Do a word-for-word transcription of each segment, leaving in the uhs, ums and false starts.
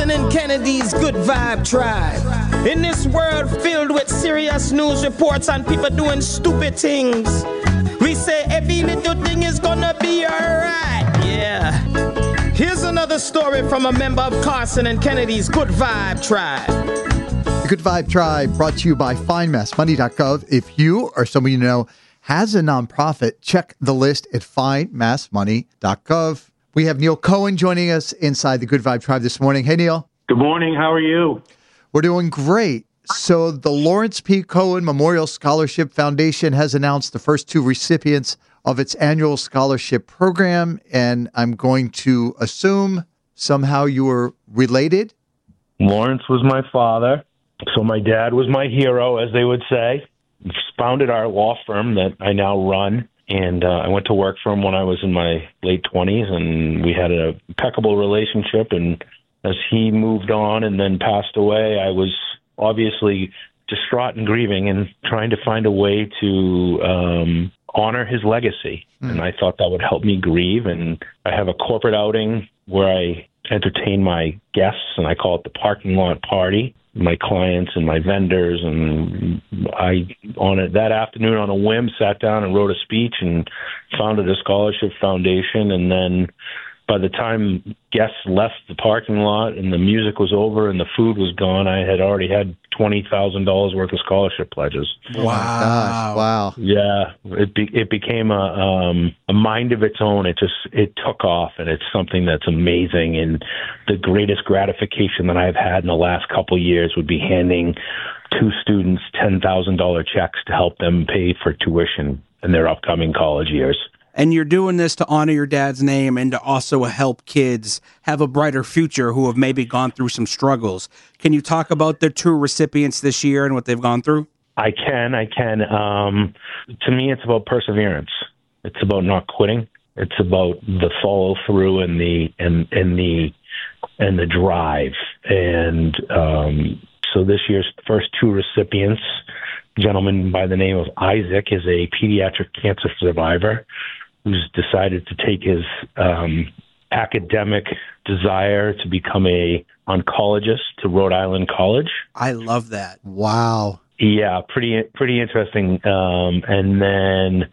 Carson and Kennedy's Good Vibe Tribe. In this world filled with serious news reports and people doing stupid things, we say every little thing is gonna be alright. Yeah. Here's another story from a member of Carson and Kennedy's Good Vibe Tribe. The Good Vibe Tribe brought to you by find mass money dot gov. If you or someone you know has a nonprofit, check the list at find mass money dot gov. We have Neil Cohen joining us inside the Good Vibe Tribe this morning. Hey, Neil. Good morning. How are you? We're doing great. So the Lawrence P. Cohen Memorial Scholarship Foundation has announced the first two recipients of its annual scholarship program, and I'm going to assume somehow you were related. Lawrence was my father, so my dad was my hero, as they would say. He founded our law firm that I now run. And uh, I went to work for him when I was in my late twenties, and we had an impeccable relationship. And as he moved on and then passed away, I was obviously distraught and grieving and trying to find a way to um, honor his legacy. Mm. And I thought that would help me grieve. And I have a corporate outing where I entertain my guests, and I call it the parking lot party. My clients and my vendors, and I on it that afternoon on a whim sat down and wrote a speech and founded a scholarship foundation. And then by the time guests left the parking lot and the music was over and the food was gone, I had already had twenty thousand dollars worth of scholarship pledges. Wow. Gosh, wow. Yeah, it be, it became a um, a mind of its own. It just it took off, and it's something that's amazing. And the greatest gratification that I've had in the last couple of years would be handing two students ten thousand dollars checks to help them pay for tuition in their upcoming college years. And you're doing this to honor your dad's name and to also help kids have a brighter future who have maybe gone through some struggles. Can you talk about the two recipients this year and what they've gone through? I can, I can. Um, to me, it's about perseverance. It's about not quitting. It's about the follow through and the and and the and the drive. And um, so this year's first two recipients, a gentleman by the name of Isaac, is a pediatric cancer survivor who's decided to take his um, academic desire to become a oncologist to Rhode Island College. I love that. Wow. Yeah, pretty pretty interesting. Um, and then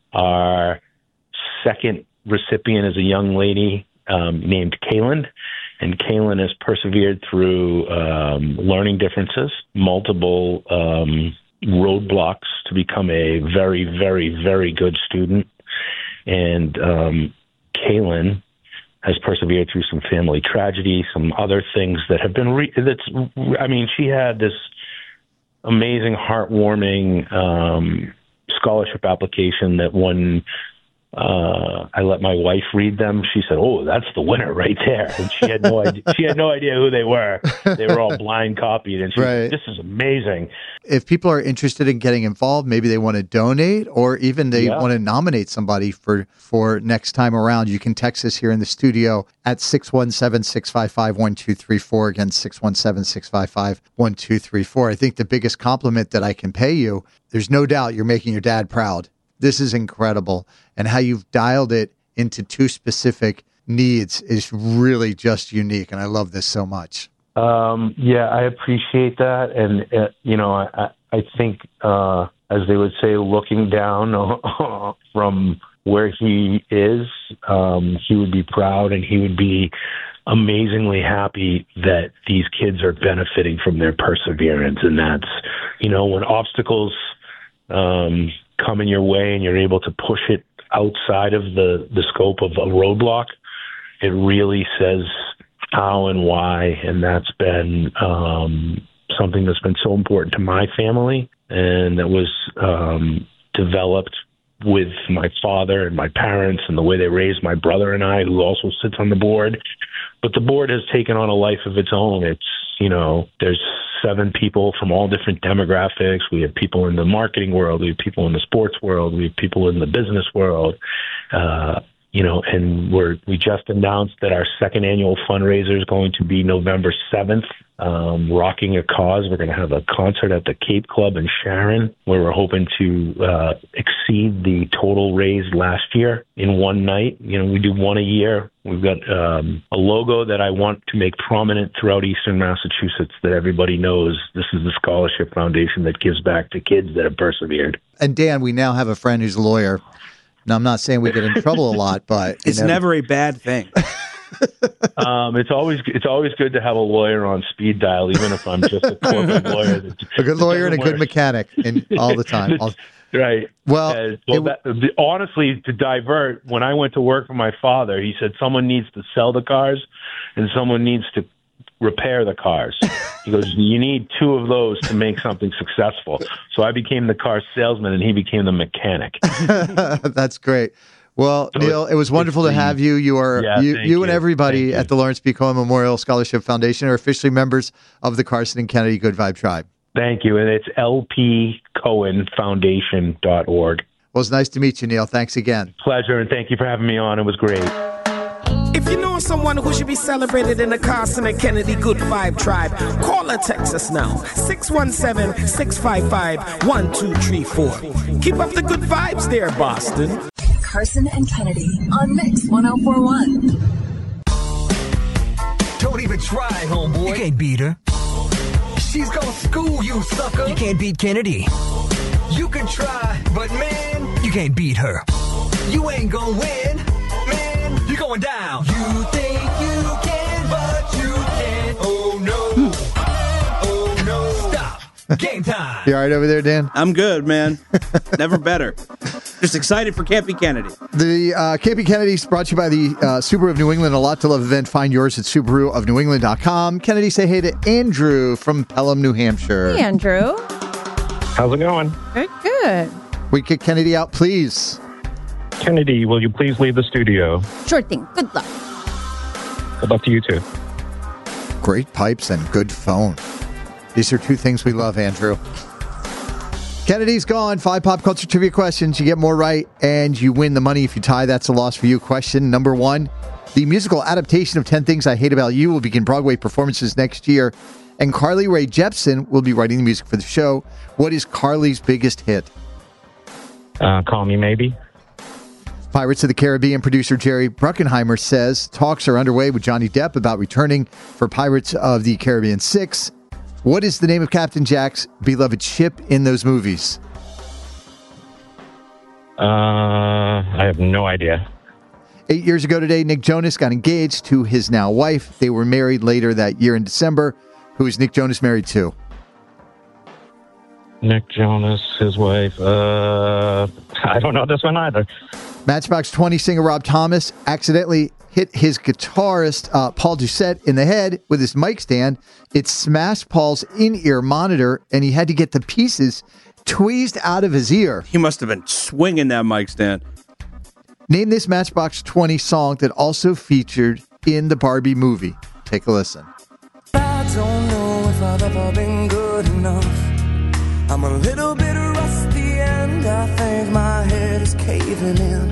our second recipient is a young lady um, named Kaylin. And Kaylin has persevered through um, learning differences, multiple um, roadblocks to become a very, very, very good student. And um, Kaylin has persevered through some family tragedy, some other things that have been, re- that's, I mean, she had this amazing, heartwarming um, scholarship application that when uh, I let my wife read them, she said, "Oh, that's the winner right there." And she had no idea. She had no idea who they were. They were all blind copied, and she right. said, "This is amazing." If people are interested in getting involved, maybe they want to donate, or even they yeah. want to nominate somebody for for next time around, you can text us here in the studio at six one seven, six five five, one two three four. Again, six one seven, six five five, one two three four. I think the biggest compliment that I can pay you, there's no doubt you're making your dad proud. This is incredible. And how you've dialed it into two specific needs is really just unique. And I love this so much. Um, yeah, I appreciate that. And, uh, you know, I, I think, uh, as they would say, looking down from where he is, um, he would be proud and he would be amazingly happy that these kids are benefiting from their perseverance. And that's, you know, when obstacles um, come in your way and you're able to push it outside of the, the scope of a roadblock, it really says how and why. And that's been um, something that's been so important to my family and that was um, developed with my father and my parents and the way they raised my brother and I, who also sits on the board. But the board has taken on a life of its own. It's, you know, there's seven people from all different demographics. We have people in the marketing world. We have people in the sports world. We have people in the business world. Uh, you know, and we're, we just announced that our second annual fundraiser is going to be November seventh um, Rocking a Cause. We're going to have a concert at the Cape Club in Sharon, where we're hoping to uh, exceed the total raised last year in one night. You know, we do one a year. We've got um, a logo that I want to make prominent throughout Eastern Massachusetts that everybody knows this is the Scholarship Foundation that gives back to kids that have persevered. And Dan, we now have a friend who's a lawyer. Now, I'm not saying we get in trouble a lot, but it's never, never a bad thing. um, it's always it's always good to have a lawyer on speed dial, even if I'm just a corporate lawyer. That, a good lawyer and a good mechanic, in all the time. All, right. Well, uh, well it, that, honestly, to divert, when I went to work for my father, he said someone needs to sell the cars and someone needs to repair the cars. He goes, you need two of those to make something successful. So I became the car salesman and he became the mechanic. That's great. Well, so Neil, it was wonderful to have you. You are yeah, you, you, you and everybody thank at the Lawrence B. Cohen Memorial Scholarship Foundation are officially members of the Carson and Kennedy Good Vibe Tribe. Thank you, and it's L P Cohen Foundation dot org. Well, it's nice to meet you, Neil. Thanks again. Pleasure, and thank you for having me on. It was great. If you know someone who should be celebrated in the Carson and Kennedy Good Vibe Tribe, call or text us now. six one seven, six five five, one two three four. Keep up the good vibes there, Boston. Carson and Kennedy on Mix one oh four point one. Don't even try, homeboy. You can't beat her. She's gonna school you, sucker. You can't beat Kennedy. You can try, but man, you can't beat her. You ain't gonna win, man. You're going down. You think you can, but you can't. Oh no. Oh no. Stop. Game time. You all right over there, Dan? I'm good, man. Never better. Just excited for Campy Kennedy. The uh, Campy Kennedy is brought to you by the uh, Subaru of New England. A lot to love event. Find yours at Subaru of New England dot com. Kennedy, say hey to Andrew from Pelham, New Hampshire. Hey, Andrew. How's it going? Good, good. We kick Kennedy out, please. Kennedy, will you please leave the studio? Sure thing. Good luck. Good luck to you, too. Great pipes and good phone. These are two things we love, Andrew. Kennedy's gone. Five pop culture trivia questions. You get more right, and you win the money. If you tie, that's a loss for you. Question number one. The musical adaptation of ten Things I Hate About You will begin Broadway performances next year, and Carly Rae Jepsen will be writing the music for the show. What is Carly's biggest hit? Uh, Call Me Maybe. Pirates of the Caribbean producer Jerry Bruckheimer says talks are underway with Johnny Depp about returning for Pirates of the Caribbean six. What is the name of Captain Jack's beloved ship in those movies? Uh, I have no idea. Eight years ago today, Nick Jonas got engaged to his now wife. They were married later that year in December. Who is Nick Jonas married to? Nick Jonas, his wife. Uh, I don't know this one either. Matchbox twenty singer Rob Thomas accidentally hit his guitarist, uh, Paul Doucette, in the head with his mic stand. It smashed Paul's in-ear monitor, and he had to get the pieces tweezed out of his ear. He must have been swinging that mic stand. Name this Matchbox twenty song that also featured in the Barbie movie. Take a listen. I don't know if I've ever been good enough. I'm a little bit rusty and I think my head is caving in.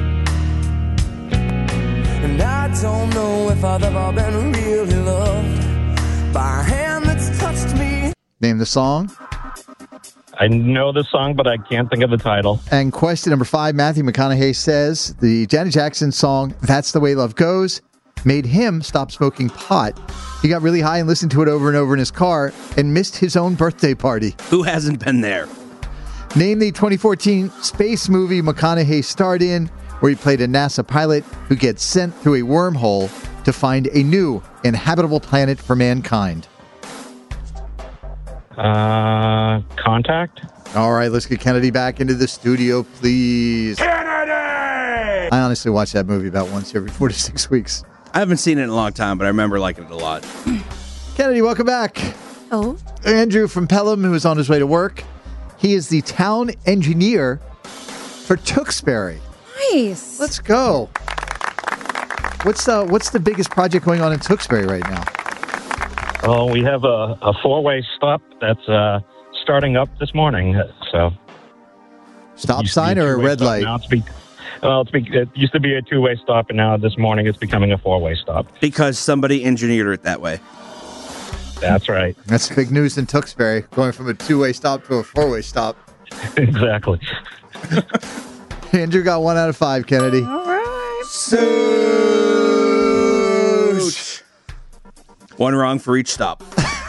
And I don't know if I've ever been really loved by a hand that's touched me. Name the song. I know the song, but I can't think of the title. And question number five, Matthew McConaughey says the Janet Jackson song, That's the Way Love Goes, made him stop smoking pot. He got really high and listened to it over and over in his car and missed his own birthday party. Who hasn't been there? Name the twenty fourteen space movie McConaughey starred in, where he played a NASA pilot who gets sent through a wormhole to find a new inhabitable planet for mankind. Uh, Contact? All right, let's get Kennedy back into the studio, please. Kennedy! I honestly watch that movie about once every four to six weeks. I haven't seen it in a long time, but I remember liking it a lot. Kennedy, welcome back. Oh. Andrew from Pelham, who is on his way to work. He is the town engineer for Tewksbury. Nice. Let's go. What's uh, what's the biggest project going on in Tewksbury right now? Oh, we have a, a four-way stop that's uh, starting up this morning. So, stop sign or a red light? Now it's be, well, it's be, it used to be a two-way stop, and now this morning it's becoming a four-way stop. Because somebody engineered it that way. That's right. That's big news in Tewksbury, going from a two-way stop to a four-way stop. Exactly. Andrew got one out of five, Kennedy. All right. Sush. One wrong for each stop.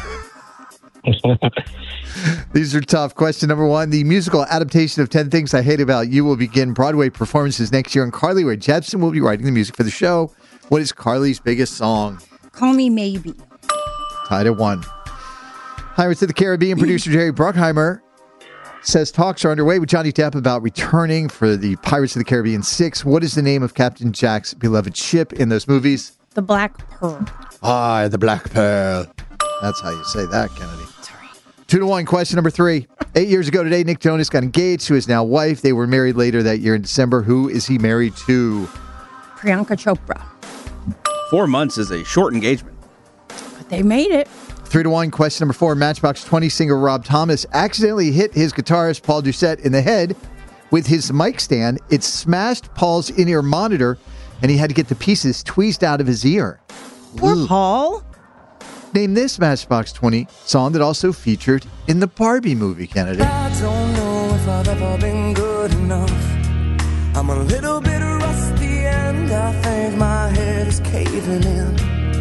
These are tough. Question number one. The musical adaptation of ten Things I Hate About You will begin Broadway performances next year, and Carly Rae Jepsen will be writing the music for the show. What is Carly's biggest song? Call Me Maybe. Tied at one. Pirates of the Caribbean producer Jerry Bruckheimer says talks are underway with Johnny Depp about returning for the Pirates of the Caribbean six. What is the name of Captain Jack's beloved ship in those movies? The Black Pearl. Ah, the Black Pearl. That's how you say that, Kennedy. Sorry. Two to one. Question number three. Eight years ago today, Nick Jonas got engaged to his now wife. They were married later that year in December. Who is he married to? Priyanka Chopra. Four months is a short engagement. But they made it. Three to one. Question number four. Matchbox twenty singer Rob Thomas accidentally hit his guitarist Paul Doucette in the head with his mic stand. It smashed Paul's in-ear monitor, and he had to get the pieces tweezed out of his ear. Poor Ooh. Paul. Name this Matchbox twenty song that also featured in the Barbie movie, Kennedy. I don't know if I've ever been good enough. I'm a little bit rusty and I think my head is caving in.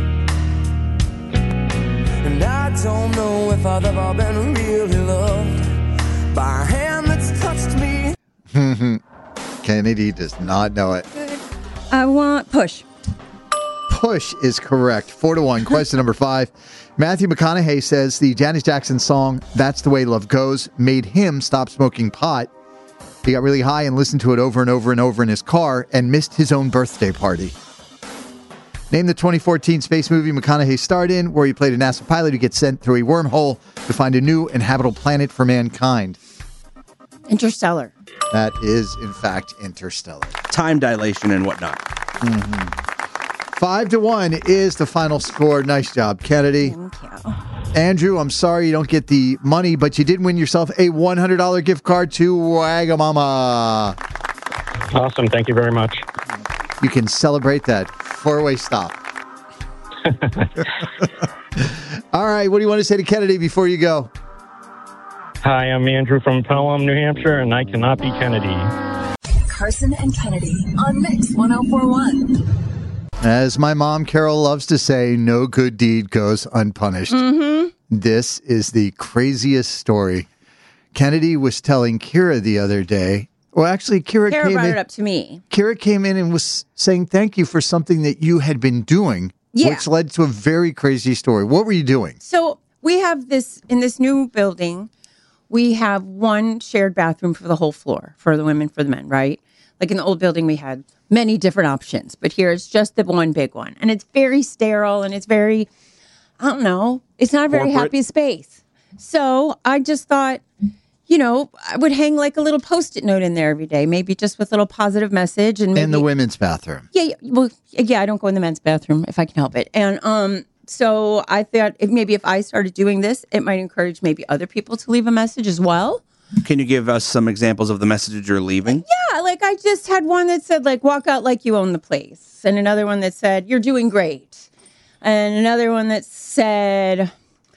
And I don't know if I've ever been really loved by a hand that's touched me. Kennedy does not know it. I want Push. Push is correct. Four to one. Question number five. Matthew McConaughey says the Janet Jackson song "That's the Way Love Goes" made him stop smoking pot. He got really high and listened to it over and over and over in his car and missed his own birthday party. Name the twenty fourteen space movie McConaughey starred in, where he played a NASA pilot who gets sent through a wormhole to find a new inhabitable planet for mankind. Interstellar. That is, in fact, Interstellar. Time dilation and whatnot. Mm-hmm. Five to one is the final score. Nice job, Kennedy. Thank you. Andrew, I'm sorry you don't get the money, but you did win yourself a one hundred dollars gift card to Wagamama. Awesome. Thank you very much. You can celebrate that four-way stop. All right. What do you want to say to Kennedy before you go? Hi, I'm Andrew from Pelham, New Hampshire, and I cannot be Kennedy. Carson and Kennedy on Mix one oh four point one. As my mom, Carol, loves to say, no good deed goes unpunished. Mm-hmm. This is the craziest story. Kennedy was telling Kira the other day. Well, actually, Kira, Kara came brought in. it up to me. Kira came in and was saying thank you for something that you had been doing, Yeah. which led to a very crazy story. What were you doing? So we have this, in this new building, we have one shared bathroom for the whole floor, for the women, for the men, right? Like in the old building, we had many different options, but here it's just the one big one. And it's very sterile and it's very, I don't know, it's not a very Corporate. happy space. So I just thought, you know, I would hang like a little Post-it note in there every day, maybe just with a little positive message. And maybe, In the women's bathroom. Yeah, yeah, well, yeah, I don't go in the men's bathroom if I can help it. And um, so I thought if maybe if I started doing this, it might encourage maybe other people to leave a message as well. Can you give us some examples of the message you're leaving? Yeah, like I just had one that said like walk out like you own the place, and another one that said you're doing great, and another one that said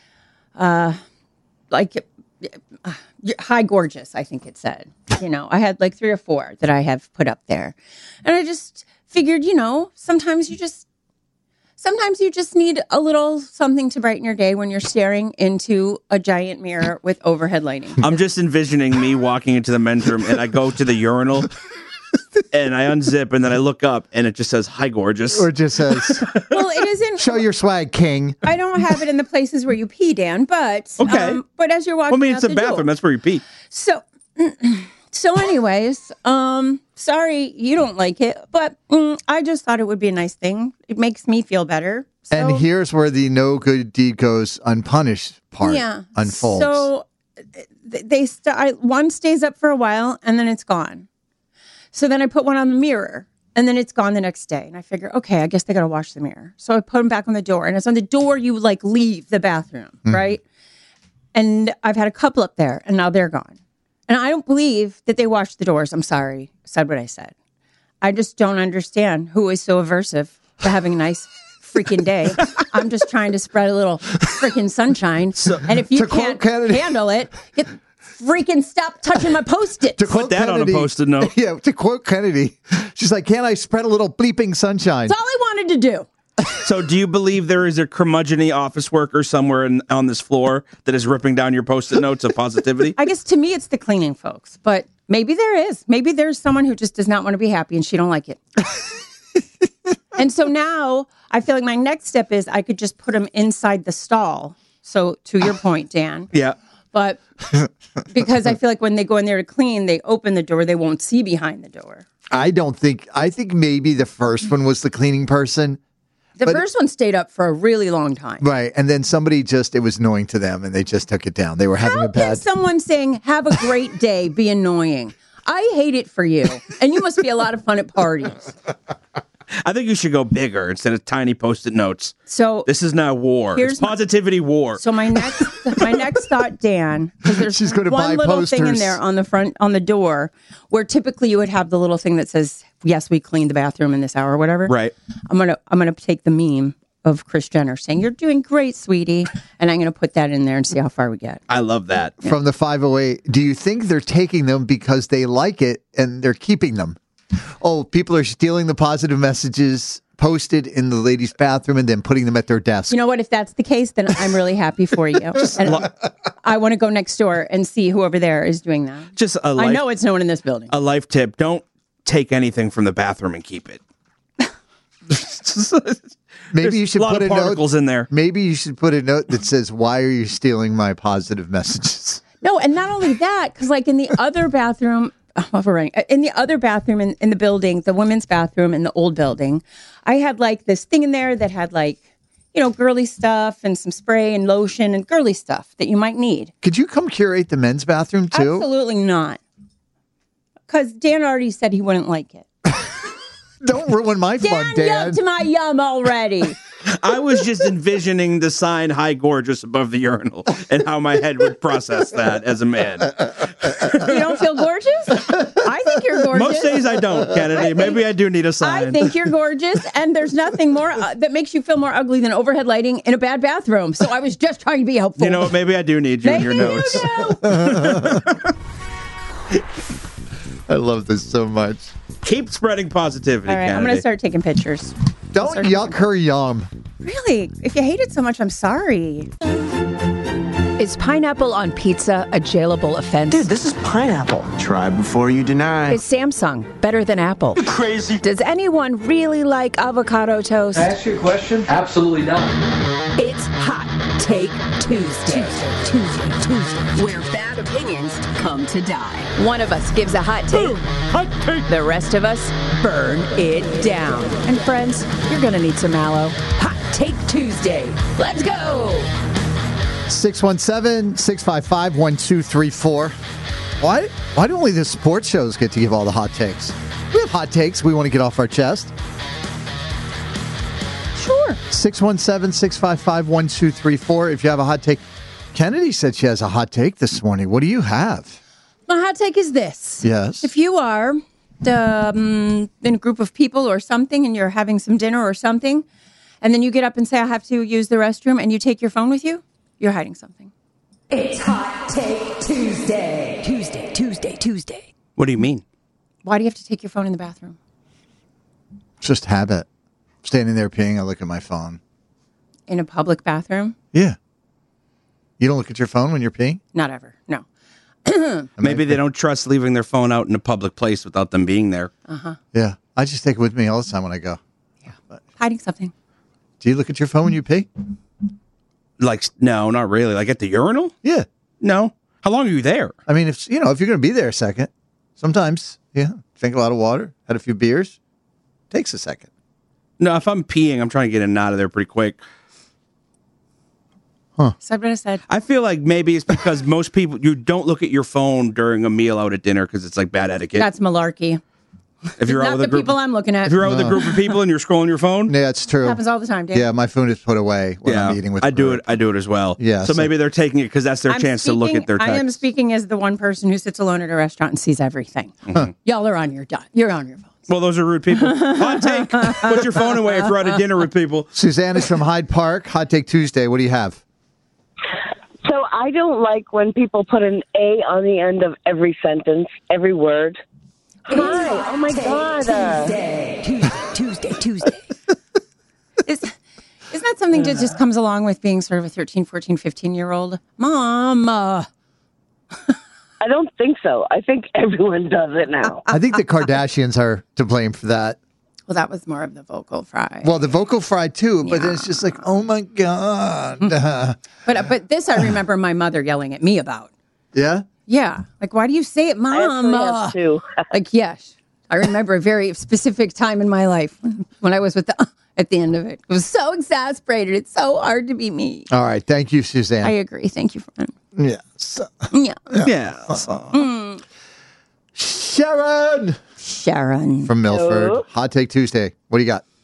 uh like uh, hi gorgeous, I think it said. You know, I had like three or four that I have put up there. And I just figured, you know, sometimes you just Sometimes you just need a little something to brighten your day when you're staring into a giant mirror with overhead lighting. I'm just envisioning me walking into the men's room and I go to the urinal and I unzip and then I look up and it just says, hi, gorgeous. Or it just says, Well, it isn't. show your swag, king. I don't have it in the places where you pee, Dan, but Okay. um, but as you're walking Well, I mean, out it's a the bathroom. door. That's where you pee. So, so anyways, um, sorry you don't like it, but mm, I just thought it would be a nice thing. It makes me feel better. So, And here's where the no good deed goes unpunished part yeah, unfolds. So th- they st- I, one stays up for a while and then it's gone. So then I put one on the mirror and then it's gone the next day. And I figure, okay, I guess they got to wash the mirror. So I put them back on the door, and it's on the door you like leave the bathroom, Mm. right? And I've had a couple up there and now they're gone. And I don't believe that they washed the doors. I'm sorry. I said what I said. I just don't understand who is so aversive to having a nice freaking day. I'm just trying to spread a little freaking sunshine. So, and if you to quote can't Kennedy- handle it, get freaking stop touching my post-its. To quote that on a Kennedy- Post-it note. Yeah, to quote Kennedy, she's like, "Can't I spread a little bleeping sunshine?" That's all I wanted to do. So do you believe there is a curmudgeon office worker somewhere in, on this floor that is ripping down your Post-it notes of positivity? I guess to me it's the cleaning folks, but maybe there is. Maybe there's someone who just does not want to be happy and she don't like it. And so now I feel like my next step is I could just put them inside the stall. So to your point, Dan. Yeah. But because I feel like when they go in there to clean, they open the door, they won't see behind the door. I don't think. I think maybe the first one was the cleaning person. The But- first one stayed up for a really long time. Right. And then somebody just, it was annoying to them and they just took it down. They were having How a bad. can someone saying, have a great day, be annoying? I hate it for you. And you must be a lot of fun at parties. I think you should go bigger instead of tiny Post-it notes. So This is now war. Here's It's my- positivity war. So my next, my next thought, Dan, because there's She's gonna one buy little thing in posters. there on the front on the door, where typically you would have the little thing that says, "Yes, we cleaned the bathroom in this hour," or whatever. Right. I'm gonna I'm gonna take the meme of Kris Jenner saying, "You're doing great, sweetie," and I'm gonna put that in there and see how far we get. I love that. From the five oh eight, do you think they're taking them because they like it and they're keeping them? Oh, people are stealing the positive messages posted in the ladies' bathroom and then putting them at their desk. You know what? If that's the case, then I'm really happy for you. And I want to go next door and see who over there is doing that. Just a I life, know it's no one in this building. a life tip. Don't take anything from the bathroom and keep it. Maybe There's you should a lot put of a particles note in there. Maybe you should put a note that says, "Why are you stealing my positive messages?" No, and not only that, because like in the other bathroom, oh, we're running. In the other bathroom in, in the building, the women's bathroom in the old building, I had like this thing in there that had like, you know, girly stuff and some spray and lotion and girly stuff that you might need. Could you come curate the men's bathroom too? Absolutely not. Because Dan already said he wouldn't like it. Don't ruin my fun, Dan, Dan. yucked my yum already. I was just envisioning the sign "High Gorgeous" above the urinal and how my head would process that as a man. You don't feel gorgeous? I think you're gorgeous. Most days I don't, Kennedy. Maybe I do need a sign. I think you're gorgeous, and there's nothing more uh, that makes you feel more ugly than overhead lighting in a bad bathroom. So I was just trying to be helpful. You know what? Maybe I do need you in Maybe your you notes. do. I love this so much. Keep spreading positivity, All right, Kennedy. I'm going to start taking pictures. Don't Sorry. yuck her yum. Really? If you hate it so much, I'm sorry. Is pineapple on pizza a jailable offense? Dude, this is pineapple. Try before you deny. Is Samsung better than Apple? You crazy. Does anyone really like avocado toast? Can I ask you a question? Absolutely not. It's Hot Take Tuesday. Tuesday, Tuesday, Tuesday. Where bad opinions come to die. One of us gives a hot take. Hot take. The rest of us burn it down. And friends, you're going to need some aloe. Hot Take Tuesday. Let's go. six one seven, six five five, one two three four. Why, why do only the sports shows get to give all the hot takes? We have hot takes we want to get off our chest. Sure. six one seven, six five five, one two three four. If you have a hot take. Kennedy said she has a hot take this morning. What do you have? My hot take is this. Yes. If you are um, in a group of people or something and you're having some dinner or something, and then you get up and say, I have to use the restroom, and you take your phone with you, you're hiding something. It's Hot Take Tuesday. Tuesday, Tuesday, Tuesday. What do you mean? Why do you have to take your phone in the bathroom? Just habit. Standing there peeing, I look at my phone. In a public bathroom? Yeah. You don't look at your phone when you're peeing? Not ever. No. Maybe they don't trust leaving their phone out in a public place without them being there. Uh-huh. Yeah. I just take it with me all the time when I go. Hiding something. Do you look at your phone when you pee? Like, no, not really. Like at the urinal? Yeah. No. How long are you there? I mean, if you know, if you're going to be there a second, sometimes, yeah, drink a lot of water, had a few beers, takes a second. No, if I'm peeing, I'm trying to get in and out of there pretty quick. Huh. Said what I said. I feel like maybe it's because most people, you don't look at your phone during a meal out at dinner because it's like bad etiquette. That's malarkey. If you're out Not with a the group, people I'm looking at. if you're out with a group of people and you're scrolling your phone, Yeah, it's true. Happens all the time, Dave. Yeah, my phone is put away when yeah, I'm eating with I the do group. it. I do it as well. Yeah, So, so- maybe they're taking it because that's their I'm chance to look speaking- at their text. I am speaking as the one person who sits alone at a restaurant and sees everything. Mhm. Y'all are on your dot. You're on your phones. Well, those are rude people. Hot take. Put your phone away if you're out at dinner with people. Suzanne is from Hyde Park. Hot Take Tuesday. What do you have? So I don't like when people put an A on the end of every sentence, every word. Hi. Oh, my God. Tuesday, Tuesday, Tuesday, Tuesday. Is, isn't that something that just comes along with being sort of a thirteen, fourteen, fifteen-year-old? Mom. Uh. I don't think so. I think everyone does it now. I think the Kardashians are to blame for that. Well, that was more of the vocal fry. Well, the vocal fry too, but Yeah. then it's just like, oh my God. But but this I remember my mother yelling at me about. Yeah? Yeah. Like, why do you say it, Mom? I actually have too. Like, yes. I remember a very specific time in my life when I was with the uh, at the end of it. It was so exasperated. It's so hard to be me. All right. Thank you, Suzanne. I agree. Thank you, friend. Yeah. So, Yeah. Yeah. Mm. Sharon Sharon. from Milford. Hello. Hot Take Tuesday. What do you got?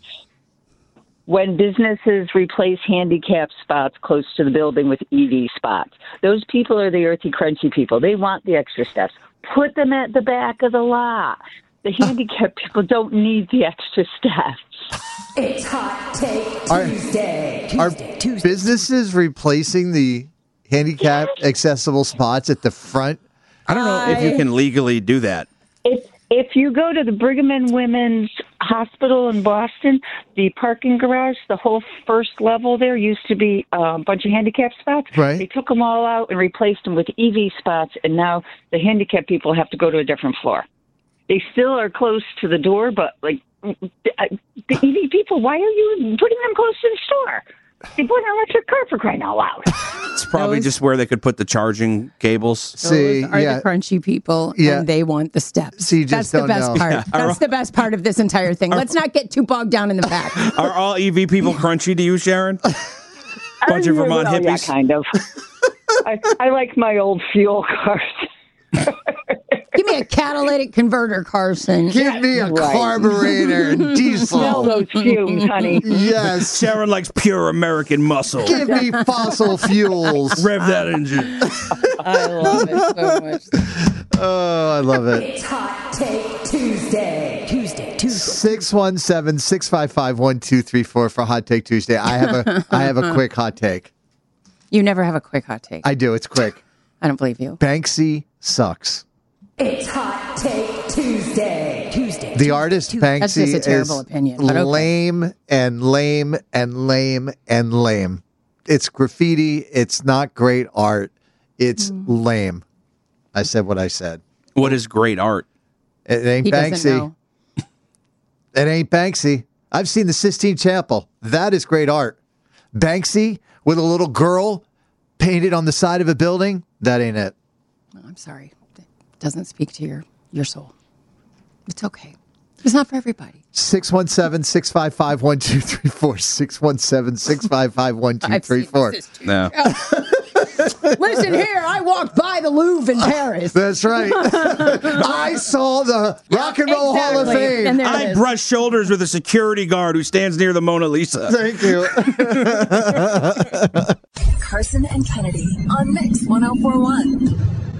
When businesses replace handicap spots close to the building with E V spots, those people are the earthy, crunchy people. They want the extra steps. Put them at the back of the lot. The handicapped people don't need the extra steps. It's Hot Take Are- Tuesday. Are Tuesday, Tuesday. businesses replacing the handicapped accessible spots at the front? I don't know if you can legally do that. If if you go to the Brigham and Women's Hospital in Boston, the parking garage, the whole first level there used to be uh, a bunch of handicap spots. Right. They took them all out and replaced them with E V spots, and now the handicapped people have to go to a different floor. They still are close to the door, but like the, uh, the E V people, why are you putting them close to the store? They bought an electric car for crying out loud. It's probably Those- just where they could put the charging cables. See, Those are yeah. the crunchy people, Yeah. and they want the steps. See, you just That's the don't best know. part. Yeah. That's the best part of this entire thing. Let's not get too bogged down in the back. Are all E V people crunchy to you, Sharon? Bunch of Uh, Vermont well, yeah, hippies? kind of. I, I like my old fuel cars. Give me a catalytic converter, Carson. Give me a Right. carburetor and Smell diesel. those fumes, honey. Yes. Sharon likes pure American muscle. Give me fossil fuels. Rev that engine. I love it so much. Oh, I love it. It's Hot Take Tuesday. Tuesday, Tuesday. six one seven, six five five, one two three four for Hot Take Tuesday. I have a I have a quick hot take. You never have a quick hot take. I do. It's quick. I don't believe you. Banksy sucks. It's Hot Take Tuesday. Tuesday. The artist Banksy That's just a terrible is opinion, but okay. lame and lame and lame and lame. It's graffiti. It's not great art. It's Mm. lame. I said what I said. What is great art? It ain't He doesn't Banksy. know. It ain't Banksy. I've seen the Sistine Chapel. That is great art. Banksy with a little girl painted on the side of a building. That ain't it. Oh, I'm sorry. It doesn't speak to your, your soul. It's okay. It's not for everybody. six one seven, six five five, one two three four. six one seven, six five five, one two three four. No. Listen here, I walked by the Louvre in Paris. That's right. I saw the Rock and Roll Hall of Exactly. Fame. And there it I is. brush shoulders with a security guard who stands near the Mona Lisa. Thank you. Carson and Kennedy on Mix one oh four one.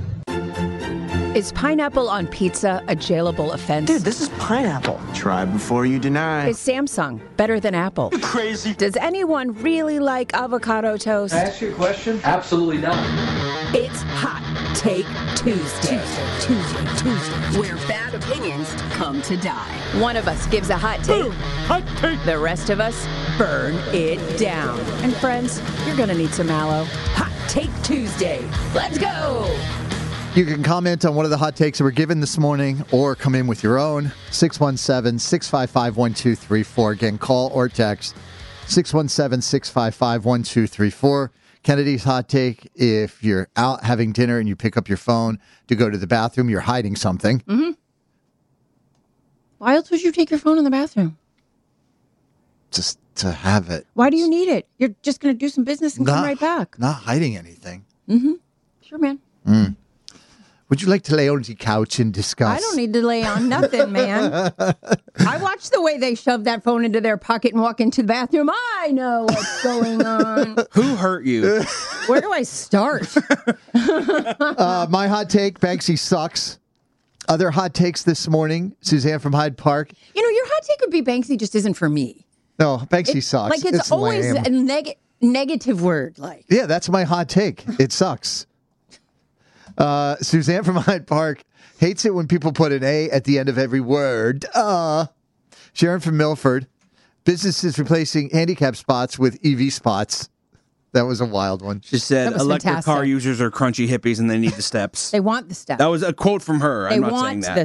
Is pineapple on pizza a jailable offense? Dude, this is pineapple. Try before you deny. Is Samsung better than Apple? You crazy. Does anyone really like avocado toast? Can I ask you a question? Absolutely not. It's Hot Take Tuesday. Tuesday, Tuesday, Tuesday. Where bad opinions come to die. One of us gives a hot take. Hot take. The rest of us burn it down. And friends, you're going to need some aloe. Hot Take Tuesday. Let's go. You can comment on one of the hot takes that were given this morning or come in with your own. six one seven, six five five, one two three four. Again, call or text six one seven, six five five, one two three four. Kennedy's hot take: if you're out having dinner and you pick up your phone to go to the bathroom, you're hiding something. Mm-hmm. Why else would you take your phone in the bathroom? Just to have it. Why do you need it? You're just going to do some business and come Not- right back. Not hiding anything. Mm-hmm. Sure, man. Mm. Would you like to lay on the couch and discuss? I don't need to lay on nothing, man. I watch the way they shove that phone into their pocket and walk into the bathroom. I know what's going on. Who hurt you? Where do I start? uh, my hot take, Banksy sucks. Other hot takes this morning. Suzanne from Hyde Park. You know, your hot take would be Banksy just isn't for me. No, Banksy It- sucks. Like, it's, always lame. a neg- negative word. Like, Yeah, that's my hot take. It sucks. Uh, Suzanne from Hyde Park hates it when people put an A at the end of every word. Uh, Sharon from Milford. Businesses replacing handicap spots with E V spots. That was a wild one. She said That was electric fantastic. car users are crunchy hippies and they need the steps. they want the steps. That was a quote from her. they I'm not saying want that.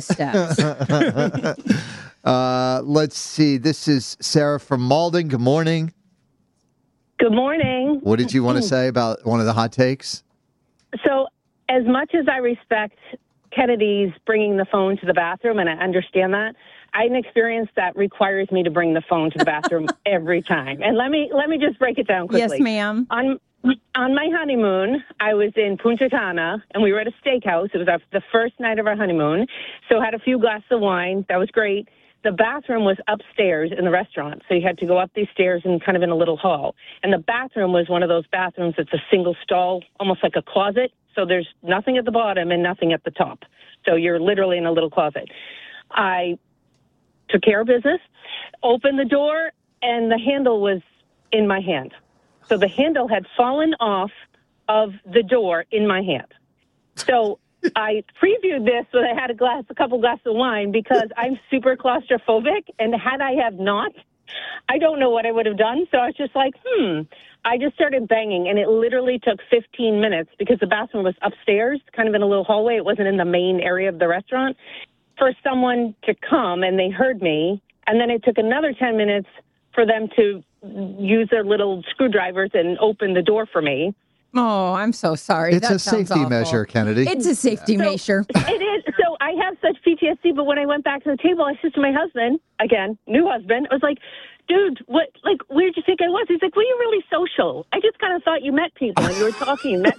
the steps. Uh, let's see. This is Sarah from Malden. Good morning. Good morning. What did you want to say about one of the hot takes? So, as much as I respect Kennedy's bringing the phone to the bathroom, and I understand that, I had an experience that requires me to bring the phone to the bathroom every time. And let me let me just break it down quickly. Yes, ma'am. On on my honeymoon, I was in Punta Cana, and we were at a steakhouse. It was our, the first night of our honeymoon, so had a few glasses of wine. That was great. The bathroom was upstairs in the restaurant, so you had to go up these stairs and kind of in a little hall. And the bathroom was one of those bathrooms that's a single stall, almost like a closet. So there's nothing at the bottom and nothing at the top. So you're literally in a little closet. I took care of business, opened the door, and the handle was in my hand. So the handle had fallen off of the door in my hand. So I previewed this when I had a glass, a couple glasses of wine, because I'm super claustrophobic, and had I have not, I don't know what I would have done. So I was just like, hmm. I just started banging, and it literally took fifteen minutes because the bathroom was upstairs, kind of in a little hallway. It wasn't in the main area of the restaurant, for someone to come, and they heard me. And then it took another ten minutes for them to use their little screwdrivers and open the door for me. Oh, I'm so sorry. It's That a sounds safety awful. measure, Kennedy. It's a safety measure. It is. So I have such P T S D, but when I went back to the table, I said to my husband, again, new husband, I was like, dude, what, like, where'd you think I was? He's like, well, you're really social. I just kind of thought you met people and you were talking. Met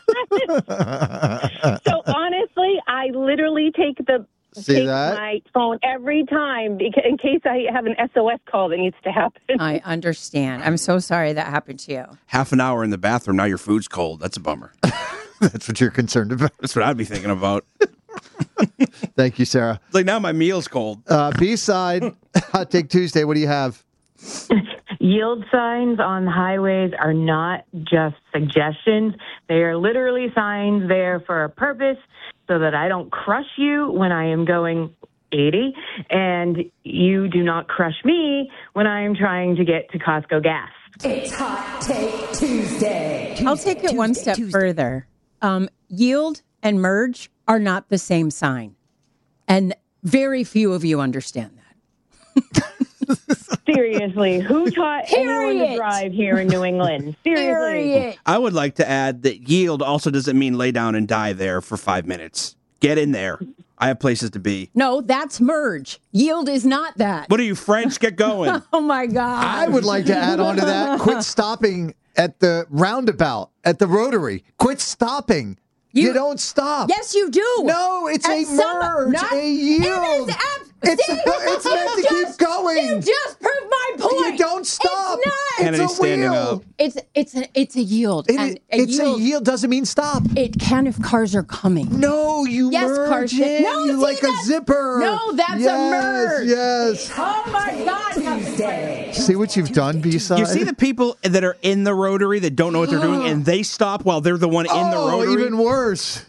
So honestly, I literally take the See take that? my phone every time beca- in case I have an S O S call that needs to happen. I understand. I'm so sorry that happened to you. Half an hour in the bathroom, now your food's cold. That's a bummer. That's what you're concerned about. That's what I'd be thinking about. Thank you, Sarah. It's like now my meal's cold. Uh, B-side, Hot Take Tuesday. What do you have? Yield signs on highways are not just suggestions. They are literally signs there for a purpose so that I don't crush you when I am going eighty, and you do not crush me when I am trying to get to Costco gas. It's Hot Take Tuesday. I'll take it one step further. Um, yield and merge are not the same sign. And very few of you understand that. Seriously, who taught anyone to Period. drive here in New England? Seriously. Period. I would like to add that yield also doesn't mean lay down and die there for five minutes. Get in there. I have places to be. No, that's merge. Yield is not that. What are you, French? Get going. Oh, my God. I would like to add on to that. Quit stopping at the roundabout, at the rotary. Quit stopping. You, don't stop. Yes, you do. No, it's At a some- merge, not- a yield. It is ab- It's, See? it's meant to You keep just- going. You just proved my point. You don't stop. It's not. Kennedy's it's a standing wheel. up. It's it's a it's a yield. It- and it's yield, a yield doesn't mean stop. It can if cars are coming. No, you Yes, merge Carson. in. No, you see, like a that's- zipper. No, that's yes, a merge. Yes. Oh my God! Tuesday. See what you've done, B-side? You see the people that are in the rotary that don't know what they're doing and they stop while they're the one in the Oh, rotary? even worse.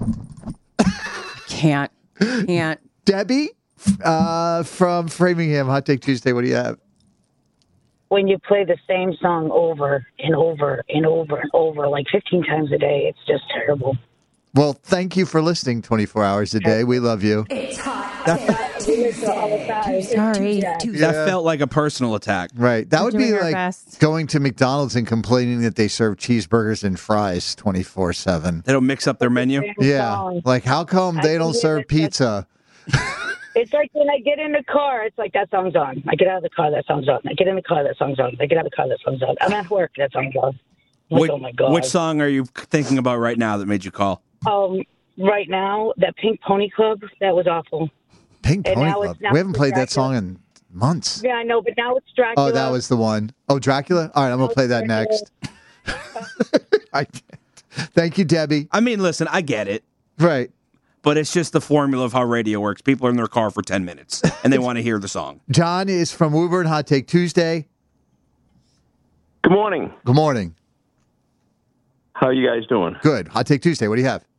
Can't can't. Debbie uh, from Framingham, Hot Take Tuesday. What do you have? When you play the same song over and over and over and over, like fifteen times a day, it's just terrible. Well, thank you for listening twenty-four hours a day. We love you. It's Hot Take Tuesday. Sorry. That felt like a personal attack. Right. That We're would be doing our like best. going to McDonald's and complaining that they serve cheeseburgers and fries twenty-four seven. They don't mix up their menu? Yeah. Like, how come I they can don't hear serve it. That's- pizza? It's like when I get in the car, it's like that song's on. I get out of the car, that song's on. I get in the car, that song's on. I get out of the car, that song's on. I'm at work, that song's on. Like, Which, oh my God. which song are you thinking about right now that made you call? Um, right now, that Pink Pony Club, that was awful. Pink And Pony now Club. it's- now We haven't it's played that Dracula. song in months. Yeah, I know, but now it's Dracula. Oh, that was the one. Oh, Dracula? All right, I'm going to play that next. I can't. Thank you, Debbie. I mean, listen, I get it. Right. but it's just the formula of how radio works. People are in their car for ten minutes, and they want to hear the song. John is from Woburn, Hot Take Tuesday. Good morning. Good morning. How are you guys doing? Good. Hot Take Tuesday. What do you have?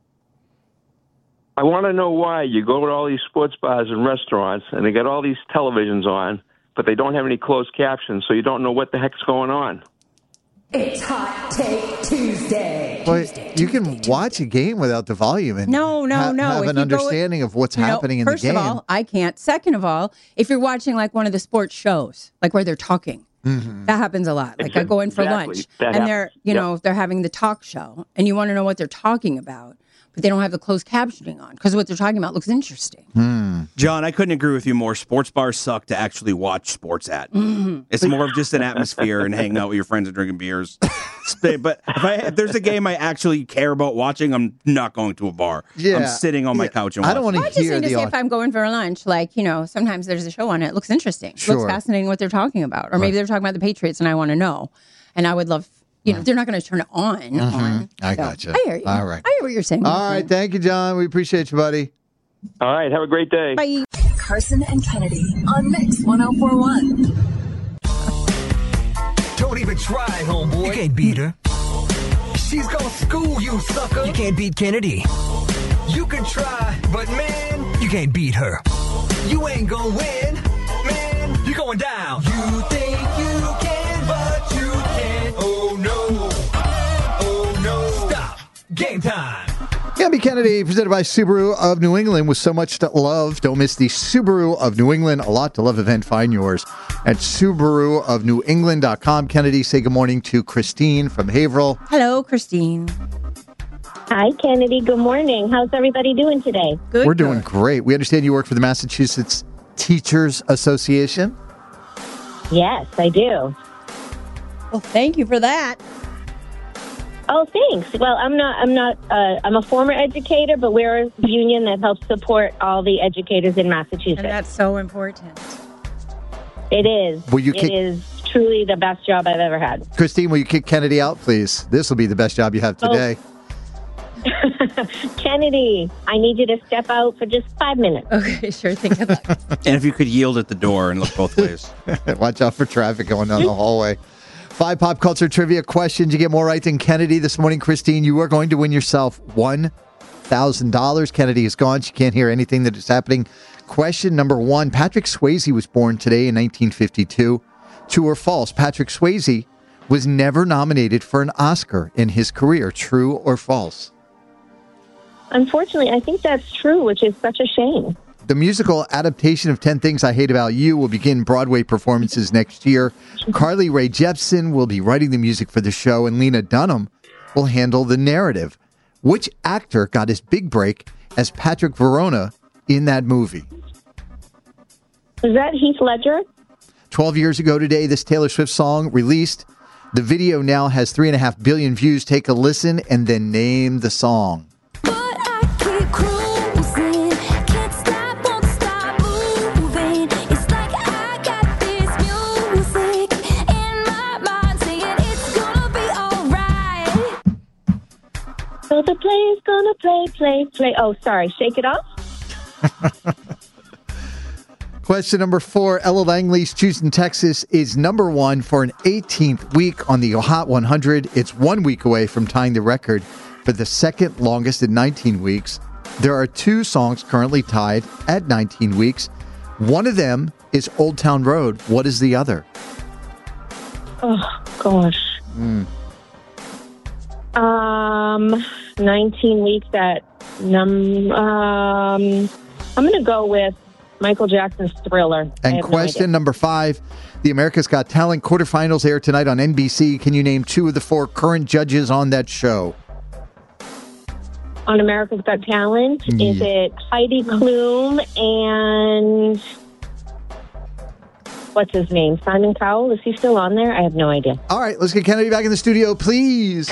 I want to know why you go to all these sports bars and restaurants, and they got all these televisions on, but they don't have any closed captions, so you don't know what the heck's going on. It's Hot Take Tuesday. Well, you can watch a game without the volume and No, no, ha- no. have If an you go- understanding of what's No, happening in the first game. of all, I can't. Second of all, if you're watching like one of the sports shows, like where they're talking, Mhm. that happens a lot. Like I go in for Exactly. lunch That and they're, happens. you Yep. know, they're having the talk show and you want to know what they're talking about, but they don't have the closed captioning on because what they're talking about looks interesting. John, I couldn't agree with you more. Sports bars suck to actually watch sports at. Mhm. It's more of just an atmosphere and hanging out with your friends and drinking beers. But if, I, if there's a game I actually care about watching, I'm not going to a bar. Yeah. I'm sitting on my Yeah. couch and I watching. don't want to I just hear need to the say au- if I'm going for lunch, like, you know, sometimes there's a show on it. It looks interesting. It Sure. looks fascinating what they're talking about. Or maybe they're talking about the Patriots and I want to know. And I would love, you know, they're not going to turn it on. Mhm. on. I So, gotcha. I hear you. All right. I hear what you're saying. All right. Thank you, John. We appreciate you, buddy. All right, have a great day. Bye. Carson and Kennedy on Mix one oh four one. Don't even try, homeboy. You can't beat her. She's gonna school you, sucker. You can't beat Kennedy. You can try, but man, you can't beat her. You ain't gonna win, man. You're going down. You think you can, but you can't. Oh no. Oh no. Stop. Game time. Gabby Kennedy, presented by Subaru of New England, with so much to love. Don't miss the Subaru of New England A Lot to Love event. Find yours at Subaru of New England dot com. Kennedy, say good morning to Christine from Haverhill. Hello, Christine. Hi, Kennedy. Good morning. How's everybody doing today? Good. We're doing great. We understand you work for the Massachusetts Teachers Association. Yes, I do. Well, thank you for that. Oh, thanks. Well, I'm not. I'm not. Uh, I'm a former educator, but we're a union that helps support all the educators in Massachusetts. And that's so important. It is. Will you it kick- is truly the best job I've ever had. Christine, will you kick Kennedy out, please? This will be the best job you have Oh. today. Kennedy, I need you to step out for just five minutes. Okay, sure. Think of that. And if you could yield at the door and look both ways. Watch out for traffic going down the hallway. Five pop culture trivia questions. You get more right than Kennedy this morning, Christine. You are going to win yourself one thousand dollars. Kennedy is gone. She can't hear anything that is happening. Question number one. Patrick Swayze was born today in nineteen fifty-two. True or false? Patrick Swayze was never nominated for an Oscar in his career. True or false? Unfortunately, I think that's true, which is such a shame. The musical adaptation of ten Things I Hate About You will begin Broadway performances next year. Carly Rae Jepsen will be writing the music for the show, and Lena Dunham will handle the narrative. Which actor got his big break as Patrick Verona in that movie? Was that Heath Ledger? Twelve years ago today, this Taylor Swift song released. The video now has three and a half billion views. Take a listen and then name the song. So the play's gonna play, play, play. Oh, sorry. Shake It Off? Question number four. Ella Langley's Houston, Texas is number one for an eighteenth week on the Hot one hundred. It's one week away from tying the record for the second longest at nineteen weeks. There are two songs currently tied at nineteen weeks. One of them is Old Town Road. What is the other? Oh, gosh. Mm. Um, nineteen weeks at num. Um, I'm going to go with Michael Jackson's Thriller. I And have no question idea. number five. The America's Got Talent quarterfinals air tonight on N B C. Can you name two of the four current judges on that show? On America's Got Talent, is Yeah. it Heidi Klum and what's his name? Simon Cowell? Is he still on there? I have no idea. All right, let's get Kennedy back in the studio, please.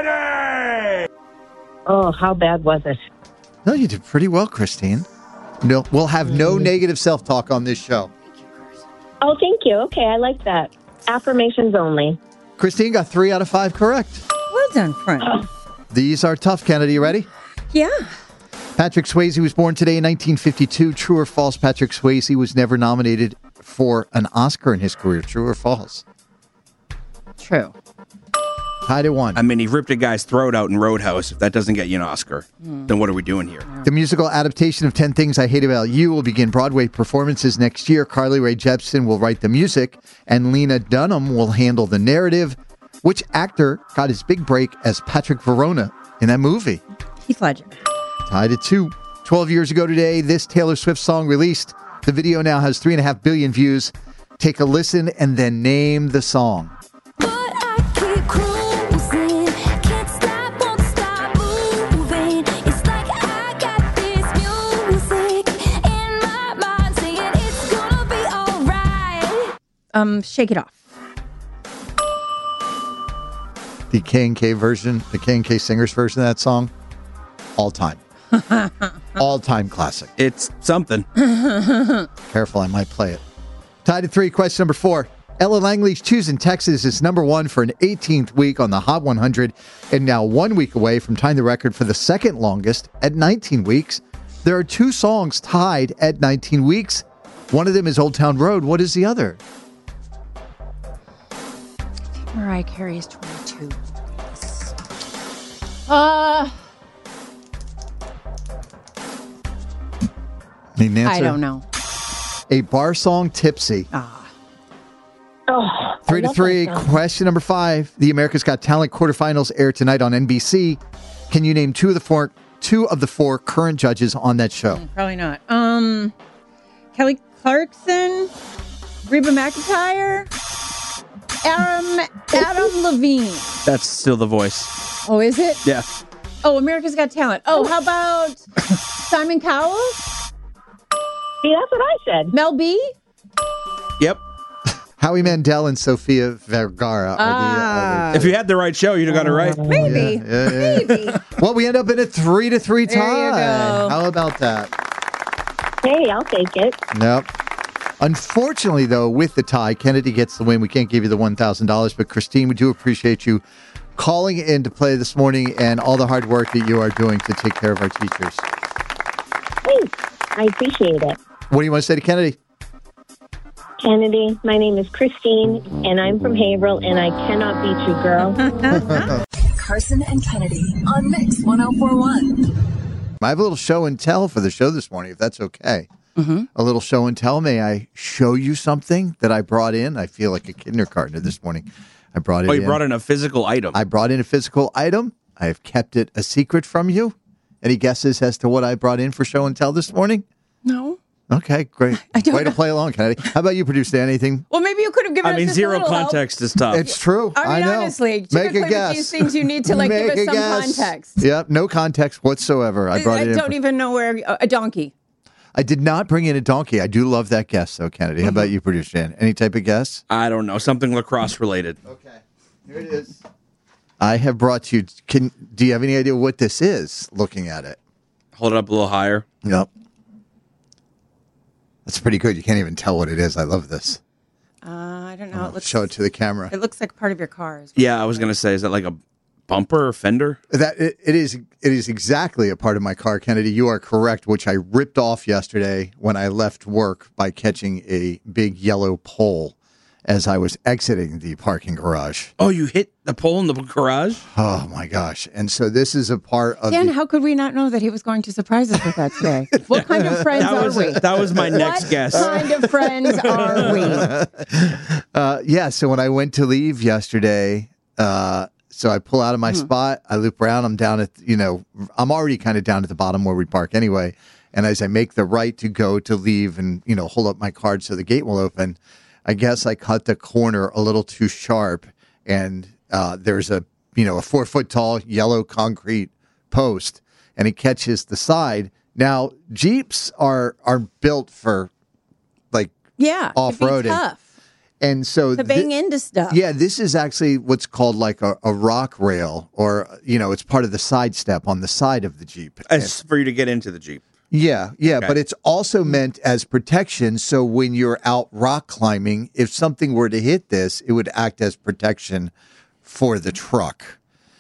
Oh, how bad was it? No, you did pretty well, Christine. No, we'll have no negative self-talk on this show. Oh, thank you. Okay, I like that. Affirmations only. Christine got three out of five correct. Well done, friend. These are tough, Kennedy. You ready? Yeah. Patrick Swayze was born today in nineteen fifty-two. True or false, Patrick Swayze was never nominated for an Oscar in his career. True or false? True. Tied at one. I mean, he ripped a guy's throat out in Roadhouse. If that doesn't get you an Oscar, mm. then what are we doing here? The musical adaptation of ten Things I Hate About You will begin Broadway performances next year. Carly Rae Jepsen will write the music, and Lena Dunham will handle the narrative. Which actor got his big break as Patrick Verona in that movie? Heath Ledger. Tied at two. Twelve years ago today, this Taylor Swift song released. The video now has three and a half billion views. Take a listen and then name the song. Um, Shake It Off. The K and K version, the K and K singers version of that song, all time. all time classic. It's something. Careful, I might play it. Tied at three, question number four. Ella Langley's Choosing Texas is number one for an eighteenth week on the Hot one hundred and now one week away from tying the record for the second longest at nineteen weeks. There are two songs tied at nineteen weeks. One of them is Old Town Road. What is the other? Mariah Carey is twenty-two. Uh, Need an answer? I don't know. A bar song, Tipsy. Ah. Oh, Three to three. Question number five. The America's Got Talent quarterfinals air tonight on N B C. Can you name two of the four two of the four current judges on that show? Mm, probably not. Um, Kelly Clarkson, Reba McEntire, Adam Adam Levine. That's still The Voice. Oh, is it? Yeah. Oh, America's Got Talent. Oh, how about Simon Cowell? See, that's what I said. Mel B? Yep. Howie Mandel and Sofia Vergara. Are Ah. the, are the If you had the right show, you'd have got it right. Maybe. Yeah, yeah, yeah. Maybe. Well, we end up in a three to three There you tie. go. How about that? Hey, I'll take it. Nope. Unfortunately, though, with the tie, Kennedy gets the win. We can't give you the one thousand dollars, but Christine, we do appreciate you calling in to play this morning and all the hard work that you are doing to take care of our teachers. Thanks. I appreciate it. What do you want to say to Kennedy? Kennedy, my name is Christine, and I'm from Haverhill, and I cannot beat you, girl. Carson and Kennedy on Mix one oh four one. I have a little show and tell for the show this morning, if that's okay. Mm-hmm. A little show and tell. May I show you something that I brought in? I feel like a kindergartner this morning. I brought it Oh, you in. brought in a physical item. I brought in a physical item. I have kept it a secret from you. Any guesses as to what I brought in for show and tell this morning? No. Okay, great. I don't Way to know. play along, Kennedy. How about you, producer? Anything? Well, maybe you could have given I us mean, just a zero little help. context is tough. It's true. I mean, know. honestly, Make a typically guess. with these things, you need to like Make give us a some guess. context. Yep, no context whatsoever. I brought I it in. don't for- even know where a, a donkey. I did not bring in a donkey. I do love that guess, though, Kennedy. How about you, producer Dan? Any type of guess? I don't know. Something lacrosse related. Okay. Here it is. I have brought you. Can do you have any idea what this is? Looking at it. Hold it up a little higher. Yep. That's pretty good. You can't even tell what it is. I love this. Uh, I don't know. It looks. Show it to the camera. It looks like part of your car. Is Yeah, I was going to say, is that like a bumper or fender? That it, it is. It is exactly a part of my car, Kennedy. You are correct. Which I ripped off yesterday when I left work by catching a big yellow pole as I was exiting the parking garage. Oh, you hit the pole in the garage? Oh my gosh! And so this is a part of. Dan, the, how could we not know that he was going to surprise us with that today? What kind of friends That are was we? that was my next what guess. kind of friends are we? Uh, yeah. So when I went to leave yesterday, uh, so I pull out of my Hmm. spot, I loop around. I'm down at, you know, I'm already kind of down at the bottom where we park anyway. And as I make the right to go to leave and, you know, hold up my card so the gate will open, I guess I cut the corner a little too sharp. And uh, there's a, you know, a four foot tall yellow concrete post, and it catches the side. Now, Jeeps are are built for like Yeah, it'd be off-roading. tough And so to thi- bang into stuff. yeah, this is actually what's called like a, a rock rail, or, you know, it's part of the side step on the side of the Jeep. As for you to get into the Jeep. Yeah, yeah, Okay. but it's also meant as protection. So when you're out rock climbing, if something were to hit this, it would act as protection for the truck.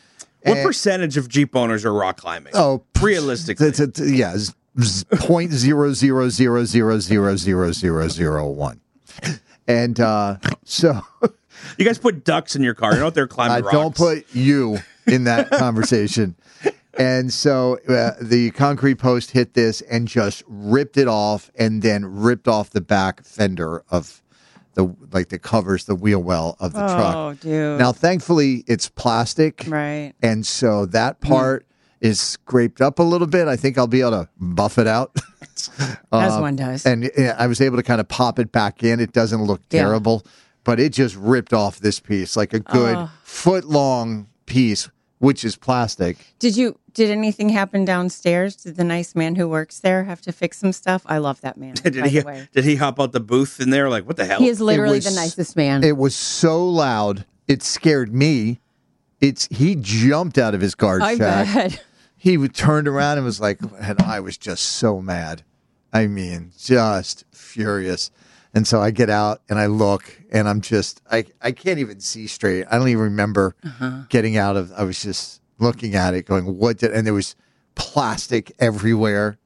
What And- percentage of Jeep owners are rock climbing? Oh, realistically. It's, it's, yeah, it's zero point zero zero zero zero zero zero zero zero one. And uh, so you guys put ducks in your car. You're out there climbing I rocks. don't put you in that conversation. And so uh, the concrete post hit this and just ripped it off, and then ripped off the back fender of the like the covers, the wheel well of the Oh, truck. dude. Now, thankfully, it's plastic, Right. and so that part is scraped up a little bit. I think I'll be able to buff it out. As Uh, one does. And uh, I was able to kind of pop it back in. It doesn't look Yeah. terrible, but it just ripped off this piece, like a good Oh. foot long piece, which is plastic. Did you? Did anything happen downstairs? Did the nice man who works there have to fix some stuff? I love that man. Did by he? the way. Did he hop out the booth in there? Like, what the hell? He is literally It was- the nicest man. It was so loud, it scared me. It's he jumped out of his guard I shack. bet. He would turned around and was like, and I was just so mad. I mean, just furious. And so I get out and I look, and I'm just, I, I can't even see straight. I don't even remember Uh-huh. getting out of, I was just looking at it going, what did, and there was plastic everywhere.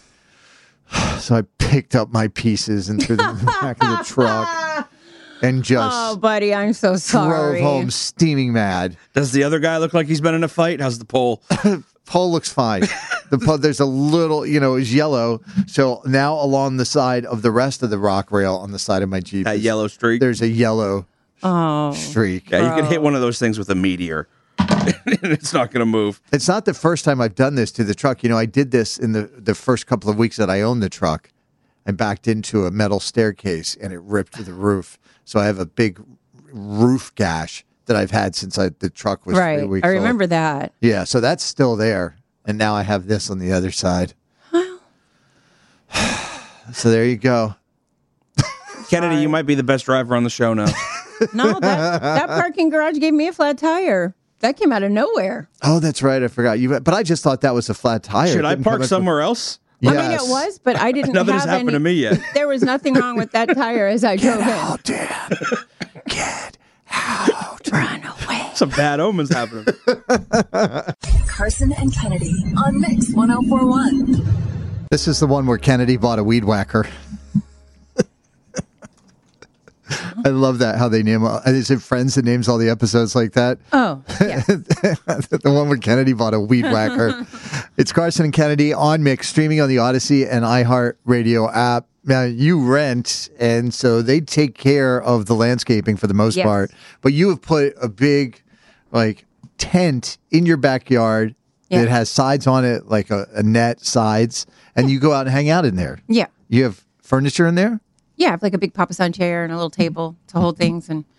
So I picked up my pieces and threw them in the back of the truck and just Oh, buddy, I'm so sorry. drove home steaming mad. Does the other guy look like he's been in a fight? How's the pole? Pole looks fine. The pole, there's a little, you know, it's yellow. So now along the side of the rest of the rock rail on the side of my Jeep, That is- yellow streak. there's a yellow Oh, streak. Yeah, you can hit one of those things with a meteor, and it's not going to move. It's not the first time I've done this to the truck. You know, I did this in the, the first couple of weeks that I owned the truck. I backed into a metal staircase and it ripped to the roof. So I have a big roof gash that I've had since I, the truck was right. three weeks I old. remember that. Yeah, so that's still there. And now I have this on the other side. So there you go. Kennedy, you might be the best driver on the show now. No, that, that parking garage gave me a flat tire. That came out of nowhere. Oh, that's right. I forgot you. But I just thought that was a flat tire. Should It I didn't come park up with- somewhere else? I mean, it Yes. was, but I didn't Nothing have has happened any. to me yet. There was nothing wrong with that tire as I drove in. Dad. Get Run away. Some bad omens happening. Carson and Kennedy on Mix one oh four point one. This is the one where Kennedy bought a weed whacker. I love that, how they name all, is it Friends that names all the episodes like that? Oh, yeah. The one where Kennedy bought a weed whacker. It's Carson and Kennedy on Mix, streaming on the Odyssey and iHeartRadio app. Now, you rent, and so they take care of the landscaping for the most Yes. part. But you have put a big, like, tent in your backyard Yeah. that has sides on it, like a, a net sides, and you go out and hang out in there. Yeah. You have furniture in there? Yeah, I have like a big papasan chair and a little table to hold things and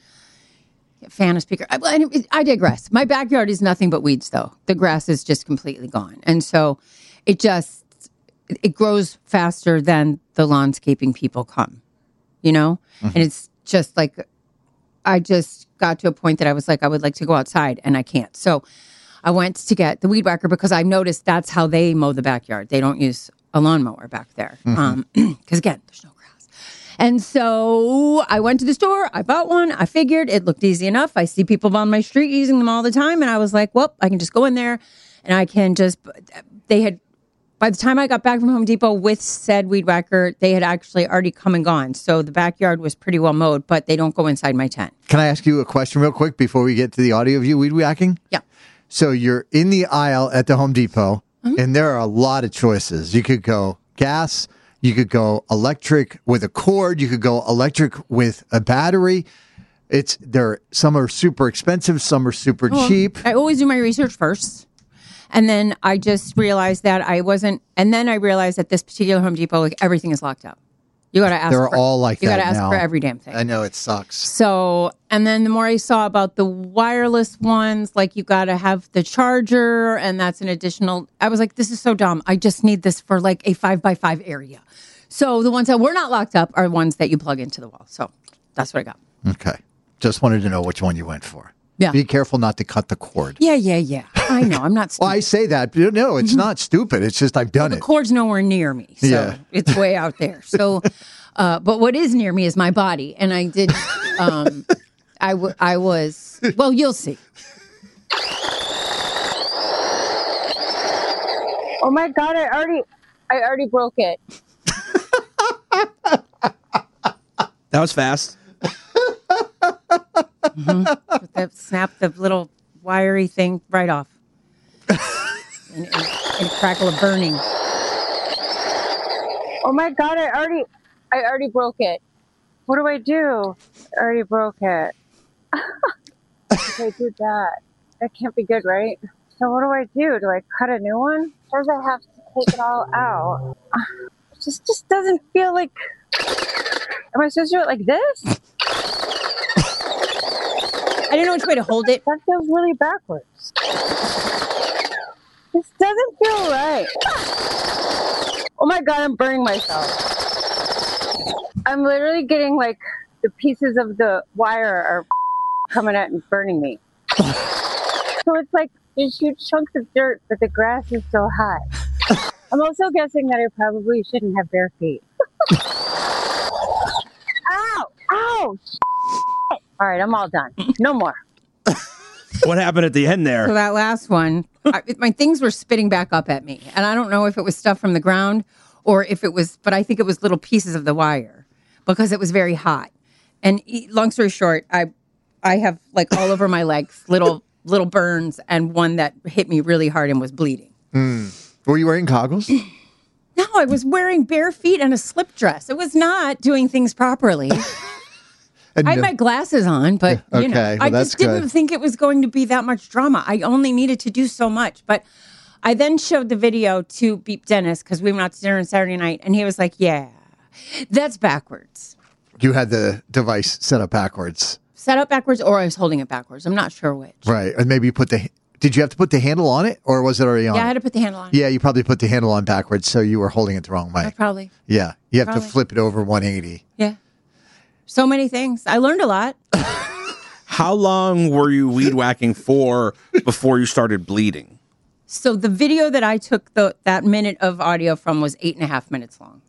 a fan, a speaker. I, I I digress. My backyard is nothing but weeds, though. The grass is just completely gone. And so it just, it grows faster than the landscaping people come, you know? And it's just like, I just got to a point that I was like, I would like to go outside and I can't. So I went to get the weed whacker because I noticed that's how they mow the backyard. They don't use a lawnmower back there. Um, because again, there's no grass. And so I went to the store. I bought one. I figured it looked easy enough. I see people on my street using them all the time. And I was like, well, I can just go in there and I can just, they had, by the time I got back from Home Depot with said weed whacker, they had actually already come and gone. So the backyard was pretty well mowed, but they don't go inside my tent. Can I ask you a question real quick before we get to the audio of you weed whacking? Yeah. So you're in the aisle at the Home Depot, and there are a lot of choices. You could go gas, you could go electric with a cord, you could go electric with a battery. It's there. Some are super expensive, some are super Well, cheap. I always do my research first. And then I just realized that I wasn't, and then I realized that this particular Home Depot, like everything is locked up. You got to ask. They're for, all like you that got to ask now. for every damn thing. I know it sucks. So, and then the more I saw about the wireless ones, like you got to have the charger, and that's an additional. I was like, this is so dumb. I just need this for like a five by five area. So the ones that were not locked up are ones that you plug into the wall. So that's what I got. Okay. Just wanted to know which one you went for. Yeah. Be careful not to cut the cord. Yeah, yeah, yeah. I know. I'm not. Well, I say that. but No, it's not stupid. It's just I've done The it. cord's nowhere near me, so Yeah. it's way out there. So, uh, but what is near me is my body, and I did. Um, I w- I was. Well, you'll see. Oh my God, I already, I already broke it. That was fast. Mm-hmm. With the, snap the little wiry thing right off. and, and, and a crackle of burning. Oh my God, I already, I already broke it. What do I do? I already broke it. If I do that, that can't be good, right? So what do I do? Do I cut a new one? Or do I have to take it all out? It just, just doesn't feel like... Am I supposed to do it like this? I don't know which way to hold it. That feels really backwards. This doesn't feel right. Oh my God, I'm burning myself. I'm literally getting like the pieces of the wire are coming out and burning me. So it's like there's huge chunks of dirt, but the grass is so high. I'm also guessing that I probably shouldn't have bare feet. Ow! Ow! All right, I'm all done. No more. What happened at the end there? So that last one, I, my things were spitting back up at me. And I don't know if it was stuff from the ground or if it was, but I think it was little pieces of the wire because it was very hot. And long story short, I I have like all over my legs, little little burns and one that hit me really hard and was bleeding. Mm. Were you wearing goggles? No, I was wearing bare feet and a slip dress. It was not doing things properly. I had my glasses on, but you okay, know, well, I that's just didn't good. think it was going to be that much drama. I only needed to do so much. But I then showed the video to Beep Dennis because we went out to dinner on Saturday night, and he was like, yeah, that's backwards. You had the device set up backwards. Set up backwards, or I was holding it backwards. I'm not sure which. Right. And maybe you put the... Did you have to put the handle on it, or was it already on? Yeah, I had to put the handle on. Yeah, you probably put the handle on backwards, so you were holding it the wrong way. I probably. Yeah. You have Probably. to flip it over one eighty. Yeah. So many things. I learned a lot. How long were you weed whacking for before you started bleeding? So the video that I took the that minute of audio from was eight and a half minutes long.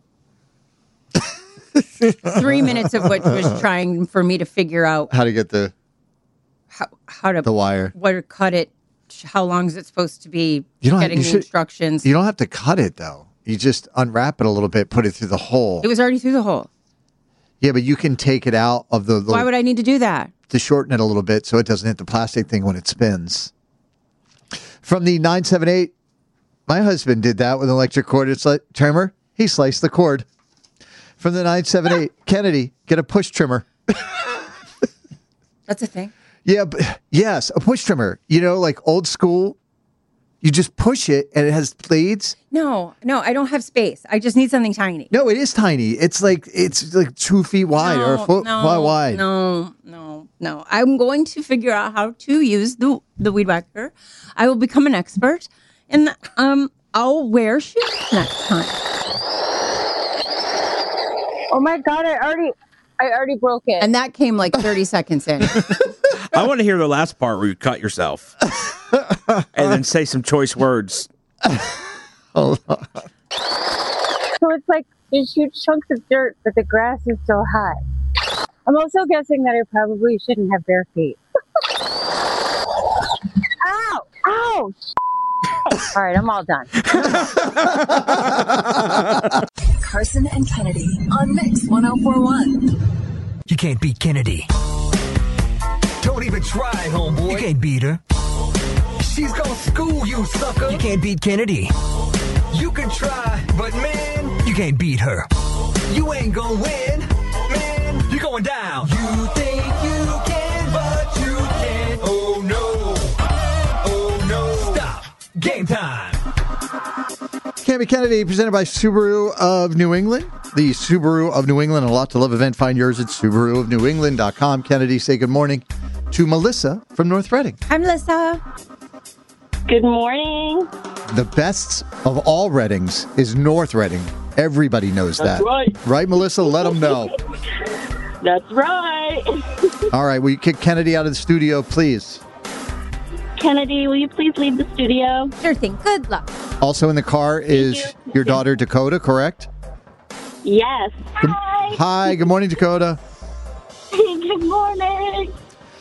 Three minutes of which was trying for me to figure out How to get the how, how to the wire. what to cut it, how long is it supposed to be, You don't have- getting you the should- instructions. You don't have to cut it, though. You just unwrap it a little bit, put it through the hole. It was already through the hole. Yeah, but you can take it out of the... the Why would I need to do that? to shorten it a little bit so it doesn't hit the plastic thing when it spins. From the nine seven eight, my husband did that with an electric cord sli- trimmer. He sliced the cord. From the nine seven eight, Kennedy, get a push trimmer. That's a thing. Yeah, but yes, a push trimmer. You know, like old school. You just push it and it has blades. No, no, I don't have space. I just need something tiny. No, it is tiny. It's like it's like two feet wide or a foot no, wide. No, no, no. I'm going to figure out how to use the the weed whacker. I will become an expert, and um, I'll wear shoes next time. Oh my God, I already, I already broke it. And that came like thirty seconds in. I want to hear the last part where you cut yourself and then say some choice words. Hold on. So it's like there's huge chunks of dirt, but the grass is so high. I'm also guessing that I probably shouldn't have bare feet. Ow! Ow! All right, I'm all done. Carson and Kennedy on Mix one oh four one. You can't beat Kennedy. Don't even try, homeboy. You can't beat her. She's gonna school you, sucker. You can't beat Kennedy. You can try, but man, you can't beat her. You ain't gonna win, man. You're going down. You think you can, but you can't. Oh no. Oh no. Stop. Game time. Cammy Kennedy, presented by Subaru of New England. The Subaru of New England, a lot to love event. Find yours at Subaru of New England dot com. Kennedy, say good morning to Melissa from North Reading. Hi, Melissa. Good morning. The best of all Readings is North Reading. Everybody knows That's that. right. Right, Melissa? Let them know. That's right. All right, will you kick Kennedy out of the studio, please? Kennedy, will you please leave the studio? Sure thing. Good luck. Also in the car is your daughter, Dakota, correct? Yes. Good- Hi, good morning, Dakota. Good morning.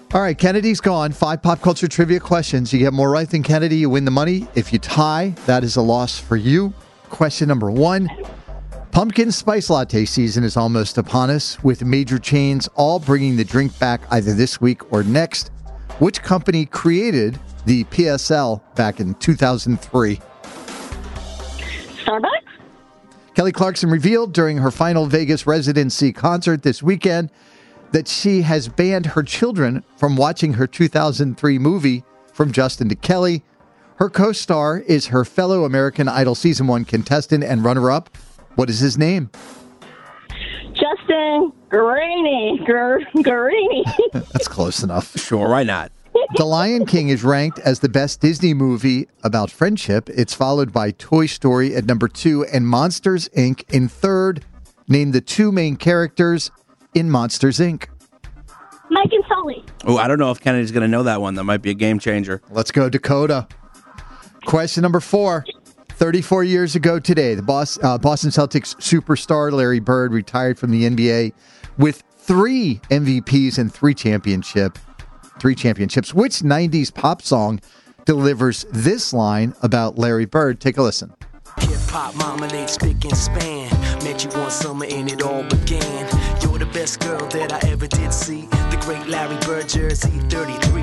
All right, Kennedy's gone. Five pop culture trivia questions. You get more right than Kennedy, you win the money. If you tie, that is a loss for you. Question number one. Pumpkin spice latte season is almost upon us, with major chains all bringing the drink back either this week or next. Which company created the P S L back in two thousand three? Starbucks? Kelly Clarkson revealed during her final Vegas residency concert this weekend that she has banned her children from watching her two thousand three movie From Justin to Kelly. Her co-star is her fellow American Idol Season one contestant and runner-up. What is his name? Justin Guarini. Gur- Guarini. That's close enough. Sure, why not? The Lion King is ranked as the best Disney movie about friendship. It's followed by Toy Story at number two and Monsters, Incorporated in third. Name the two main characters in Monsters, Incorporated. Mike and Sully. Oh, I don't know if Kennedy's going to know that one. That might be a game changer. Let's go, Dakota. Question number four. thirty-four years ago today, the Boston, uh, Boston Celtics superstar Larry Bird retired from the N B A with three M V Ps and three championship, three championships. Which nineties pop song delivers this line about Larry Bird? Take a listen. Hip-hop, marmalade, spick and span. Met you one summer and it all began. You're the best girl that I ever did see. The great Larry Bird, Jersey thirty-three.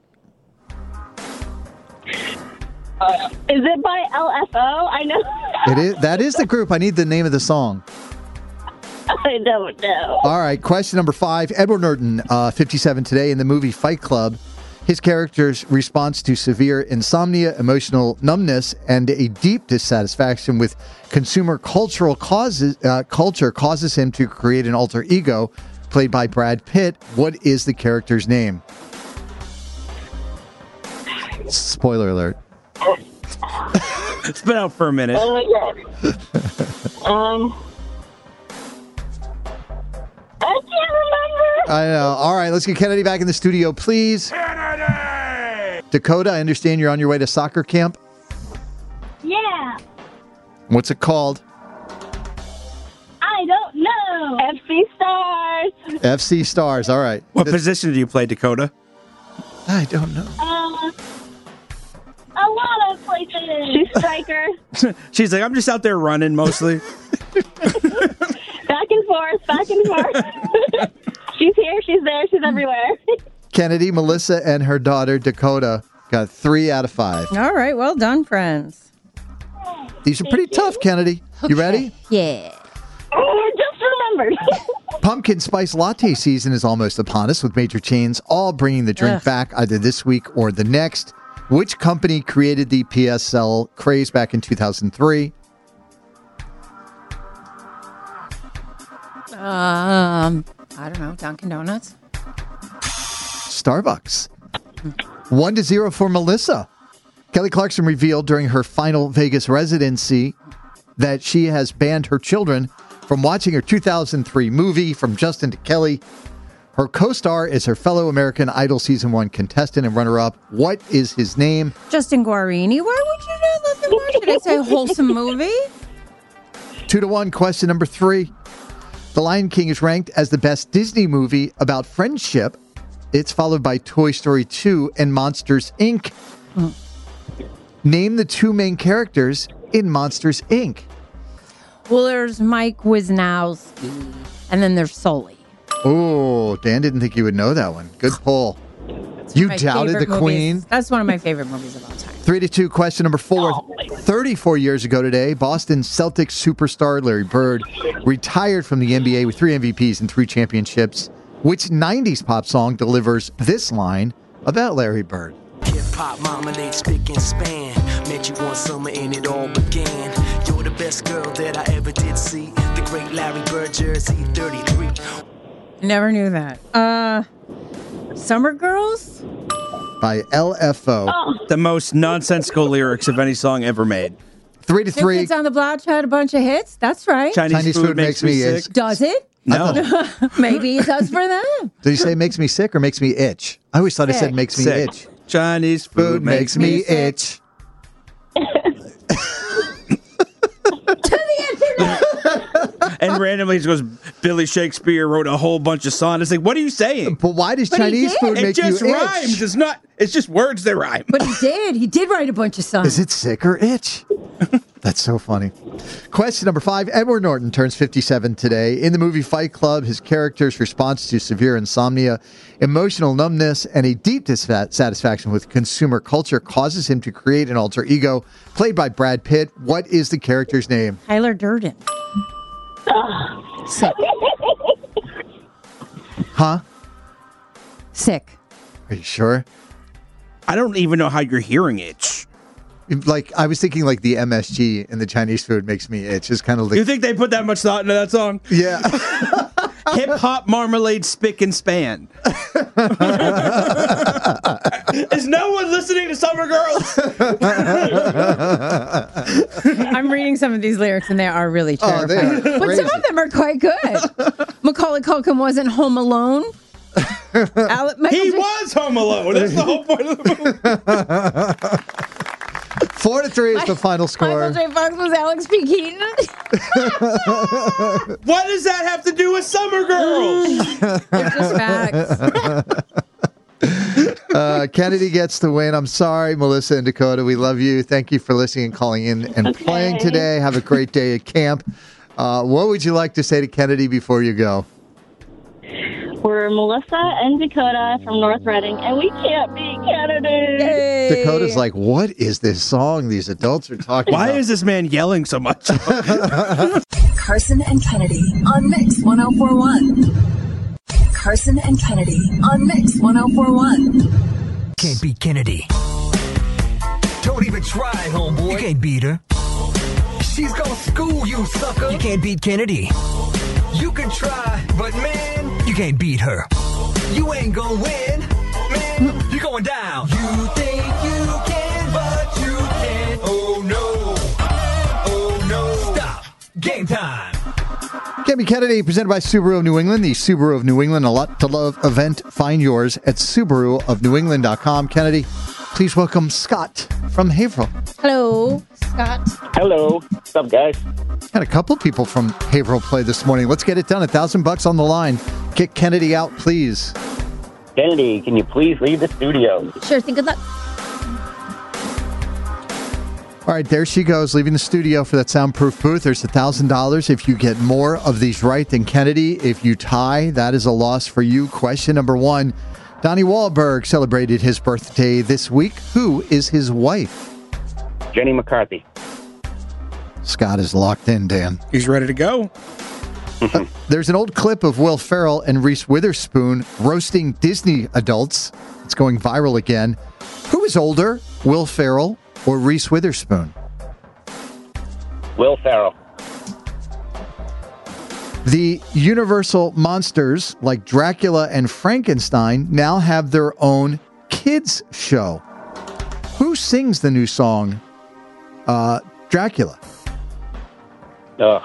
Uh, is it by L F O? I know. It is. That is the group. I need the name of the song. I don't know. All right. Question number five. Edward Norton, uh, fifty-seven today, in the movie Fight Club. His character's response to severe insomnia, emotional numbness, and a deep dissatisfaction with consumer cultural causes uh, culture causes him to create an alter ego, played by Brad Pitt. What is the character's name? Spoiler alert. It's been out for a minute. Oh my god. um, I can't remember. I know. All right, let's get Kennedy back in the studio, please. Kennedy! Dakota, I understand you're on your way to soccer camp. Yeah. What's it called? I don't know. F C Stars. F C Stars. All right. What Th- position do you play, Dakota? I don't know. Um, a lot of places. She's striker. She's like, I'm just out there running mostly. Back and forth, back and forth. She's here, she's there, she's everywhere. Kennedy, Melissa, and her daughter, Dakota, got three out of five. All right, well done, friends. These are pretty Thank tough, you. Kennedy. You ready? Yeah. Oh, I just remembered. Pumpkin spice latte season is almost upon us, with major chains all bringing the drink Ugh. back either this week or the next. Which company created the P S L craze back in two thousand three? Um, I don't know, Dunkin' Donuts. Starbucks. One to zero for Melissa. Kelly Clarkson revealed during her final Vegas residency that she has banned her children from watching her two thousand three movie From Justin to Kelly. Her co-star is her fellow American Idol Season one contestant and runner-up. What is his name? Justin Guarini. Why would you not let them watch it? It's a wholesome movie. Two to one. Question number three. The Lion King is ranked as the best Disney movie about friendship. It's followed by Toy Story two and Monsters, Incorporated. Mm. Name the two main characters in Monsters, Incorporated. Well, there's Mike Wisnowski, and then there's Sully. Oh, Dan didn't think you would know that one. Good pull. You My doubted the favorite Queen. movies. That's one of my favorite movies of all time. Three to two. Question number four. thirty-four years ago today, Boston Celtics superstar Larry Bird retired from the N B A with three M V Ps and three championships. Which nineties pop song delivers this line about Larry Bird? Hip-hop, marmalade, spick and span. Met you one summer and it all began. You're the best girl that I ever did see. The great Larry Bird, Jersey thirty-three. Never knew that. Uh, Summer Girls? By L F O. Oh. The most nonsensical lyrics of any song ever made. Three to New three. Kids on the Block had a bunch of hits. That's right. Chinese, Chinese food, food makes, makes me me sick. itch. Does it? No. Maybe it does for them. Did you say makes me sick or makes me itch? I always thought it said Sick. makes me Sick. itch. Chinese food, Food makes me sick. itch. To the internet. And and randomly he goes, Billy Shakespeare wrote a whole bunch of songs. It's like, what are you saying? But why does But he Chinese did. food It make you just itch? rhymes. It's not. It's just words that rhyme. But he did. He did write a bunch of songs. Is it sick or itch? That's so funny. Question number five. Edward Norton turns fifty-seven today. In the movie Fight Club, his character's response to severe insomnia, emotional numbness, and a deep dissatisfaction with consumer culture causes him to create an alter ego played by Brad Pitt. What is the character's name? Tyler Durden. Sick. Huh? Sick. Are you sure? I don't even know how you're hearing itch. Like, I was thinking like the M S G in the Chinese food makes me itch. It's kind of like... You think they put that much thought into that song? Yeah. Hip hop marmalade spick and span. Is no one listening to Summer Girls? I'm reading some of these lyrics and they are really Oh, they terrifying. are but crazy. some of them are quite good. Macaulay Culkin wasn't home alone. Ale- Michael He J- was home alone. That's the whole point of the movie. Four to three is the final score. Michael J. Fox was Alex P. Keaton. What does that have to do with Summer Girls? They're just facts. Uh, Kennedy gets the win. I'm sorry, Melissa and Dakota. We love you. Thank you for listening and calling in and Okay. playing today. Have a great day at camp. Uh, what would you like to say to Kennedy before you go? We're Melissa and Dakota from North Reading, and we can't beat Kennedy. Dakota's like, what is this song these adults are talking Why about? is this man yelling so much? Carson and Kennedy on Mix one oh four one. Carson and Kennedy on Mix one oh four one. Can't beat Kennedy. Don't even try, homeboy. You can't beat her. She's gonna school you, sucker. You can't beat Kennedy. You can try, but man, you can't beat her. You ain't gonna win, man. You're going down. You think you can, but you can't. Oh no. Oh no. Stop. Game time. Kemi Kennedy, presented by Subaru of New England, the Subaru of New England, a lot to love event. Find yours at Subaru of New England dot com. Kennedy, please welcome Scott from Haverhill. Hello, Scott. Hello. What's up, guys? Had a couple of people from Haverhill play this morning. Let's get it done. A thousand bucks on the line. Get Kennedy out, please. Kennedy, can you please leave the studio? Sure thing. Good luck. All right, there she goes, leaving the studio for that soundproof booth. There's a thousand dollars if you get more of these right than Kennedy. If you tie, that is a loss for you. Question number one. Donnie Wahlberg celebrated his birthday this week. Who is his wife? Jenny McCarthy. Scott is locked in, Dan. He's ready to go. Uh, there's an old clip of Will Ferrell and Reese Witherspoon roasting Disney adults. It's going viral again. Who is older, Will Ferrell or Reese Witherspoon? Will Ferrell. The Universal monsters like Dracula and Frankenstein now have their own kids show. Who sings the new song, uh, Dracula? Ugh.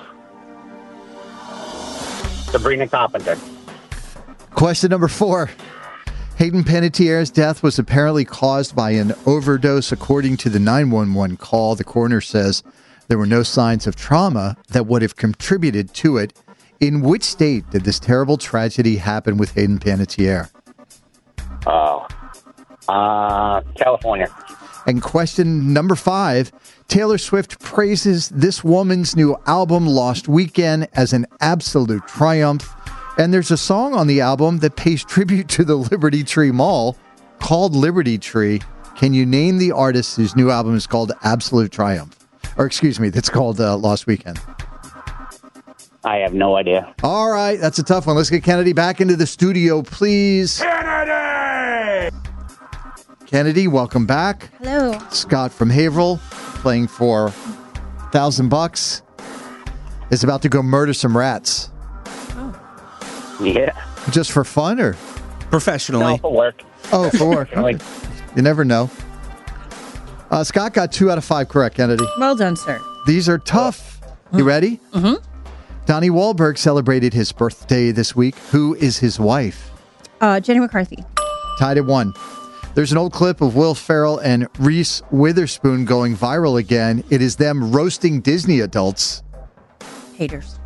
Sabrina Carpenter. Question number four. Hayden Panettiere's death was apparently caused by an overdose. According to the nine one one call, the coroner says there were no signs of trauma that would have contributed to it. In which state did this terrible tragedy happen with Hayden Panettiere? Oh. Uh, California. And question number five, Taylor Swift praises this woman's new album, Lost Weekend, as an absolute triumph. And there's a song on the album that pays tribute to the Liberty Tree Mall called Liberty Tree. Can you name the artist whose new album is called Absolute Triumph? Or excuse me, that's called uh, Lost Weekend. I have no idea. All right, that's a tough one. Let's get Kennedy back into the studio, please. Kennedy! Kennedy, welcome back. Hello. Scott from Haverhill, playing for a thousand bucks, is about to go murder some rats. Yeah. Just for fun or professionally? No, for work. Oh, for work. Like, You never know. Uh, Scott got two out of five correct, Kennedy. Well done, sir. These are tough. You ready? Mm-hmm. Donnie Wahlberg celebrated his birthday this week. Who is his wife? Uh, Jenny McCarthy. Tied at one. There's an old clip of Will Ferrell and Reese Witherspoon going viral again. It is them roasting Disney adults. Haters.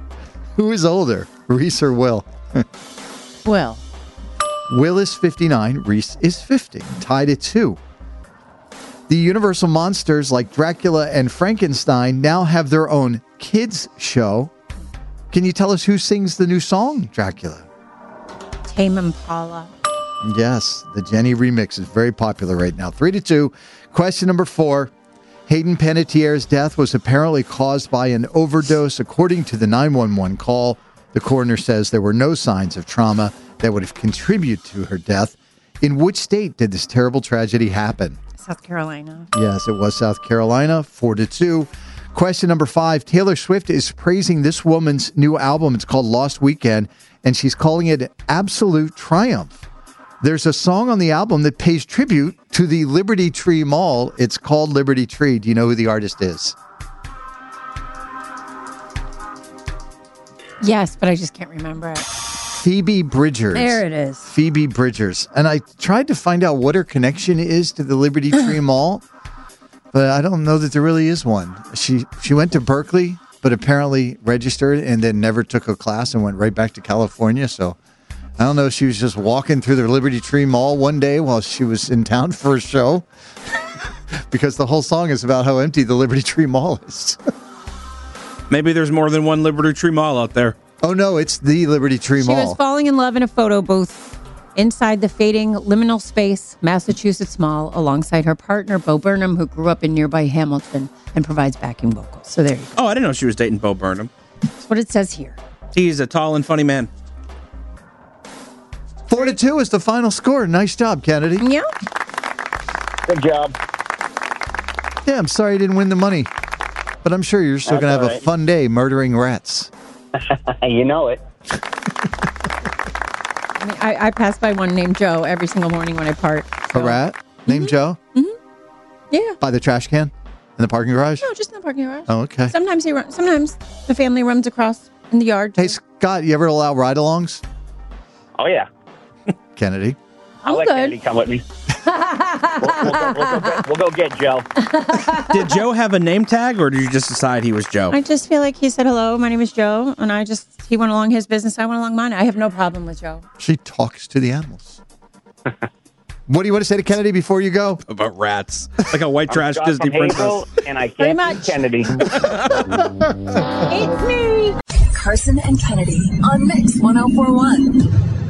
Who is older, Reese or Will? Will. Will is fifty-nine, Reese is fifty. Tied at two. The Universal monsters like Dracula and Frankenstein now have their own kids show. Can you tell us who sings the new song, Dracula? Tame Impala. Yes, the Jenny remix is very popular right now. Three to two. Question number four. Hayden Panettiere's death was apparently caused by an overdose. According to the nine one one call, the coroner says there were no signs of trauma that would have contributed to her death. In which state did this terrible tragedy happen? South Carolina. Yes, it was South Carolina, four to two. Question number five. Taylor Swift is praising this woman's new album. It's called Lost Weekend, and she's calling it absolute triumph. There's a song on the album that pays tribute to the Liberty Tree Mall. It's called Liberty Tree. Do you know who the artist is? Yes, but I just can't remember it. Phoebe Bridgers. There it is. Phoebe Bridgers. And I tried to find out what her connection is to the Liberty Tree Mall, but I don't know that there really is one. She she went to Berkeley, but apparently registered and then never took a class and went right back to California. So I don't know if she was just walking through the Liberty Tree Mall one day while she was in town for a show, because the whole song is about how empty the Liberty Tree Mall is. Maybe there's more than one Liberty Tree Mall out there. Oh, no, it's the Liberty Tree She Mall. was falling in love in a photo booth inside the fading liminal space, Massachusetts Mall, alongside her partner, Bo Burnham, who grew up in nearby Hamilton and provides backing vocals. So there you go. Oh, I didn't know she was dating Bo Burnham. That's what it says here. He's a tall and funny man. Four to two is the final score. Nice job, Kennedy. Yeah. Good job. Yeah, I'm sorry you didn't win the money, but I'm sure you're still going to have all a right. fun day murdering rats. You know it. I mean, I, I pass by one named Joe every single morning when I park. A rat named Joe? Mm-hmm. Yeah. By the trash can in the parking garage? No, just in the parking garage. Oh, okay. Sometimes he run, sometimes the family runs across in the yard. Hey, Scott, you ever allow ride-alongs? Oh, yeah. Kennedy? I'll let Kennedy come with me. we'll, we'll, go, we'll, go get, we'll go get Joe. Did Joe have a name tag, or did you just decide he was Joe? I just feel like he said, hello, my name is Joe. And I just, he went along his business. I went along mine. I have no problem with Joe. She talks to the animals. What do you want to say to Kennedy before you go? About rats. Like a white trash I'm Scott Disney from Hazel, princess. and I Pretty can't much. beat Kennedy. It's me. Carson and Kennedy on Mix one oh four one.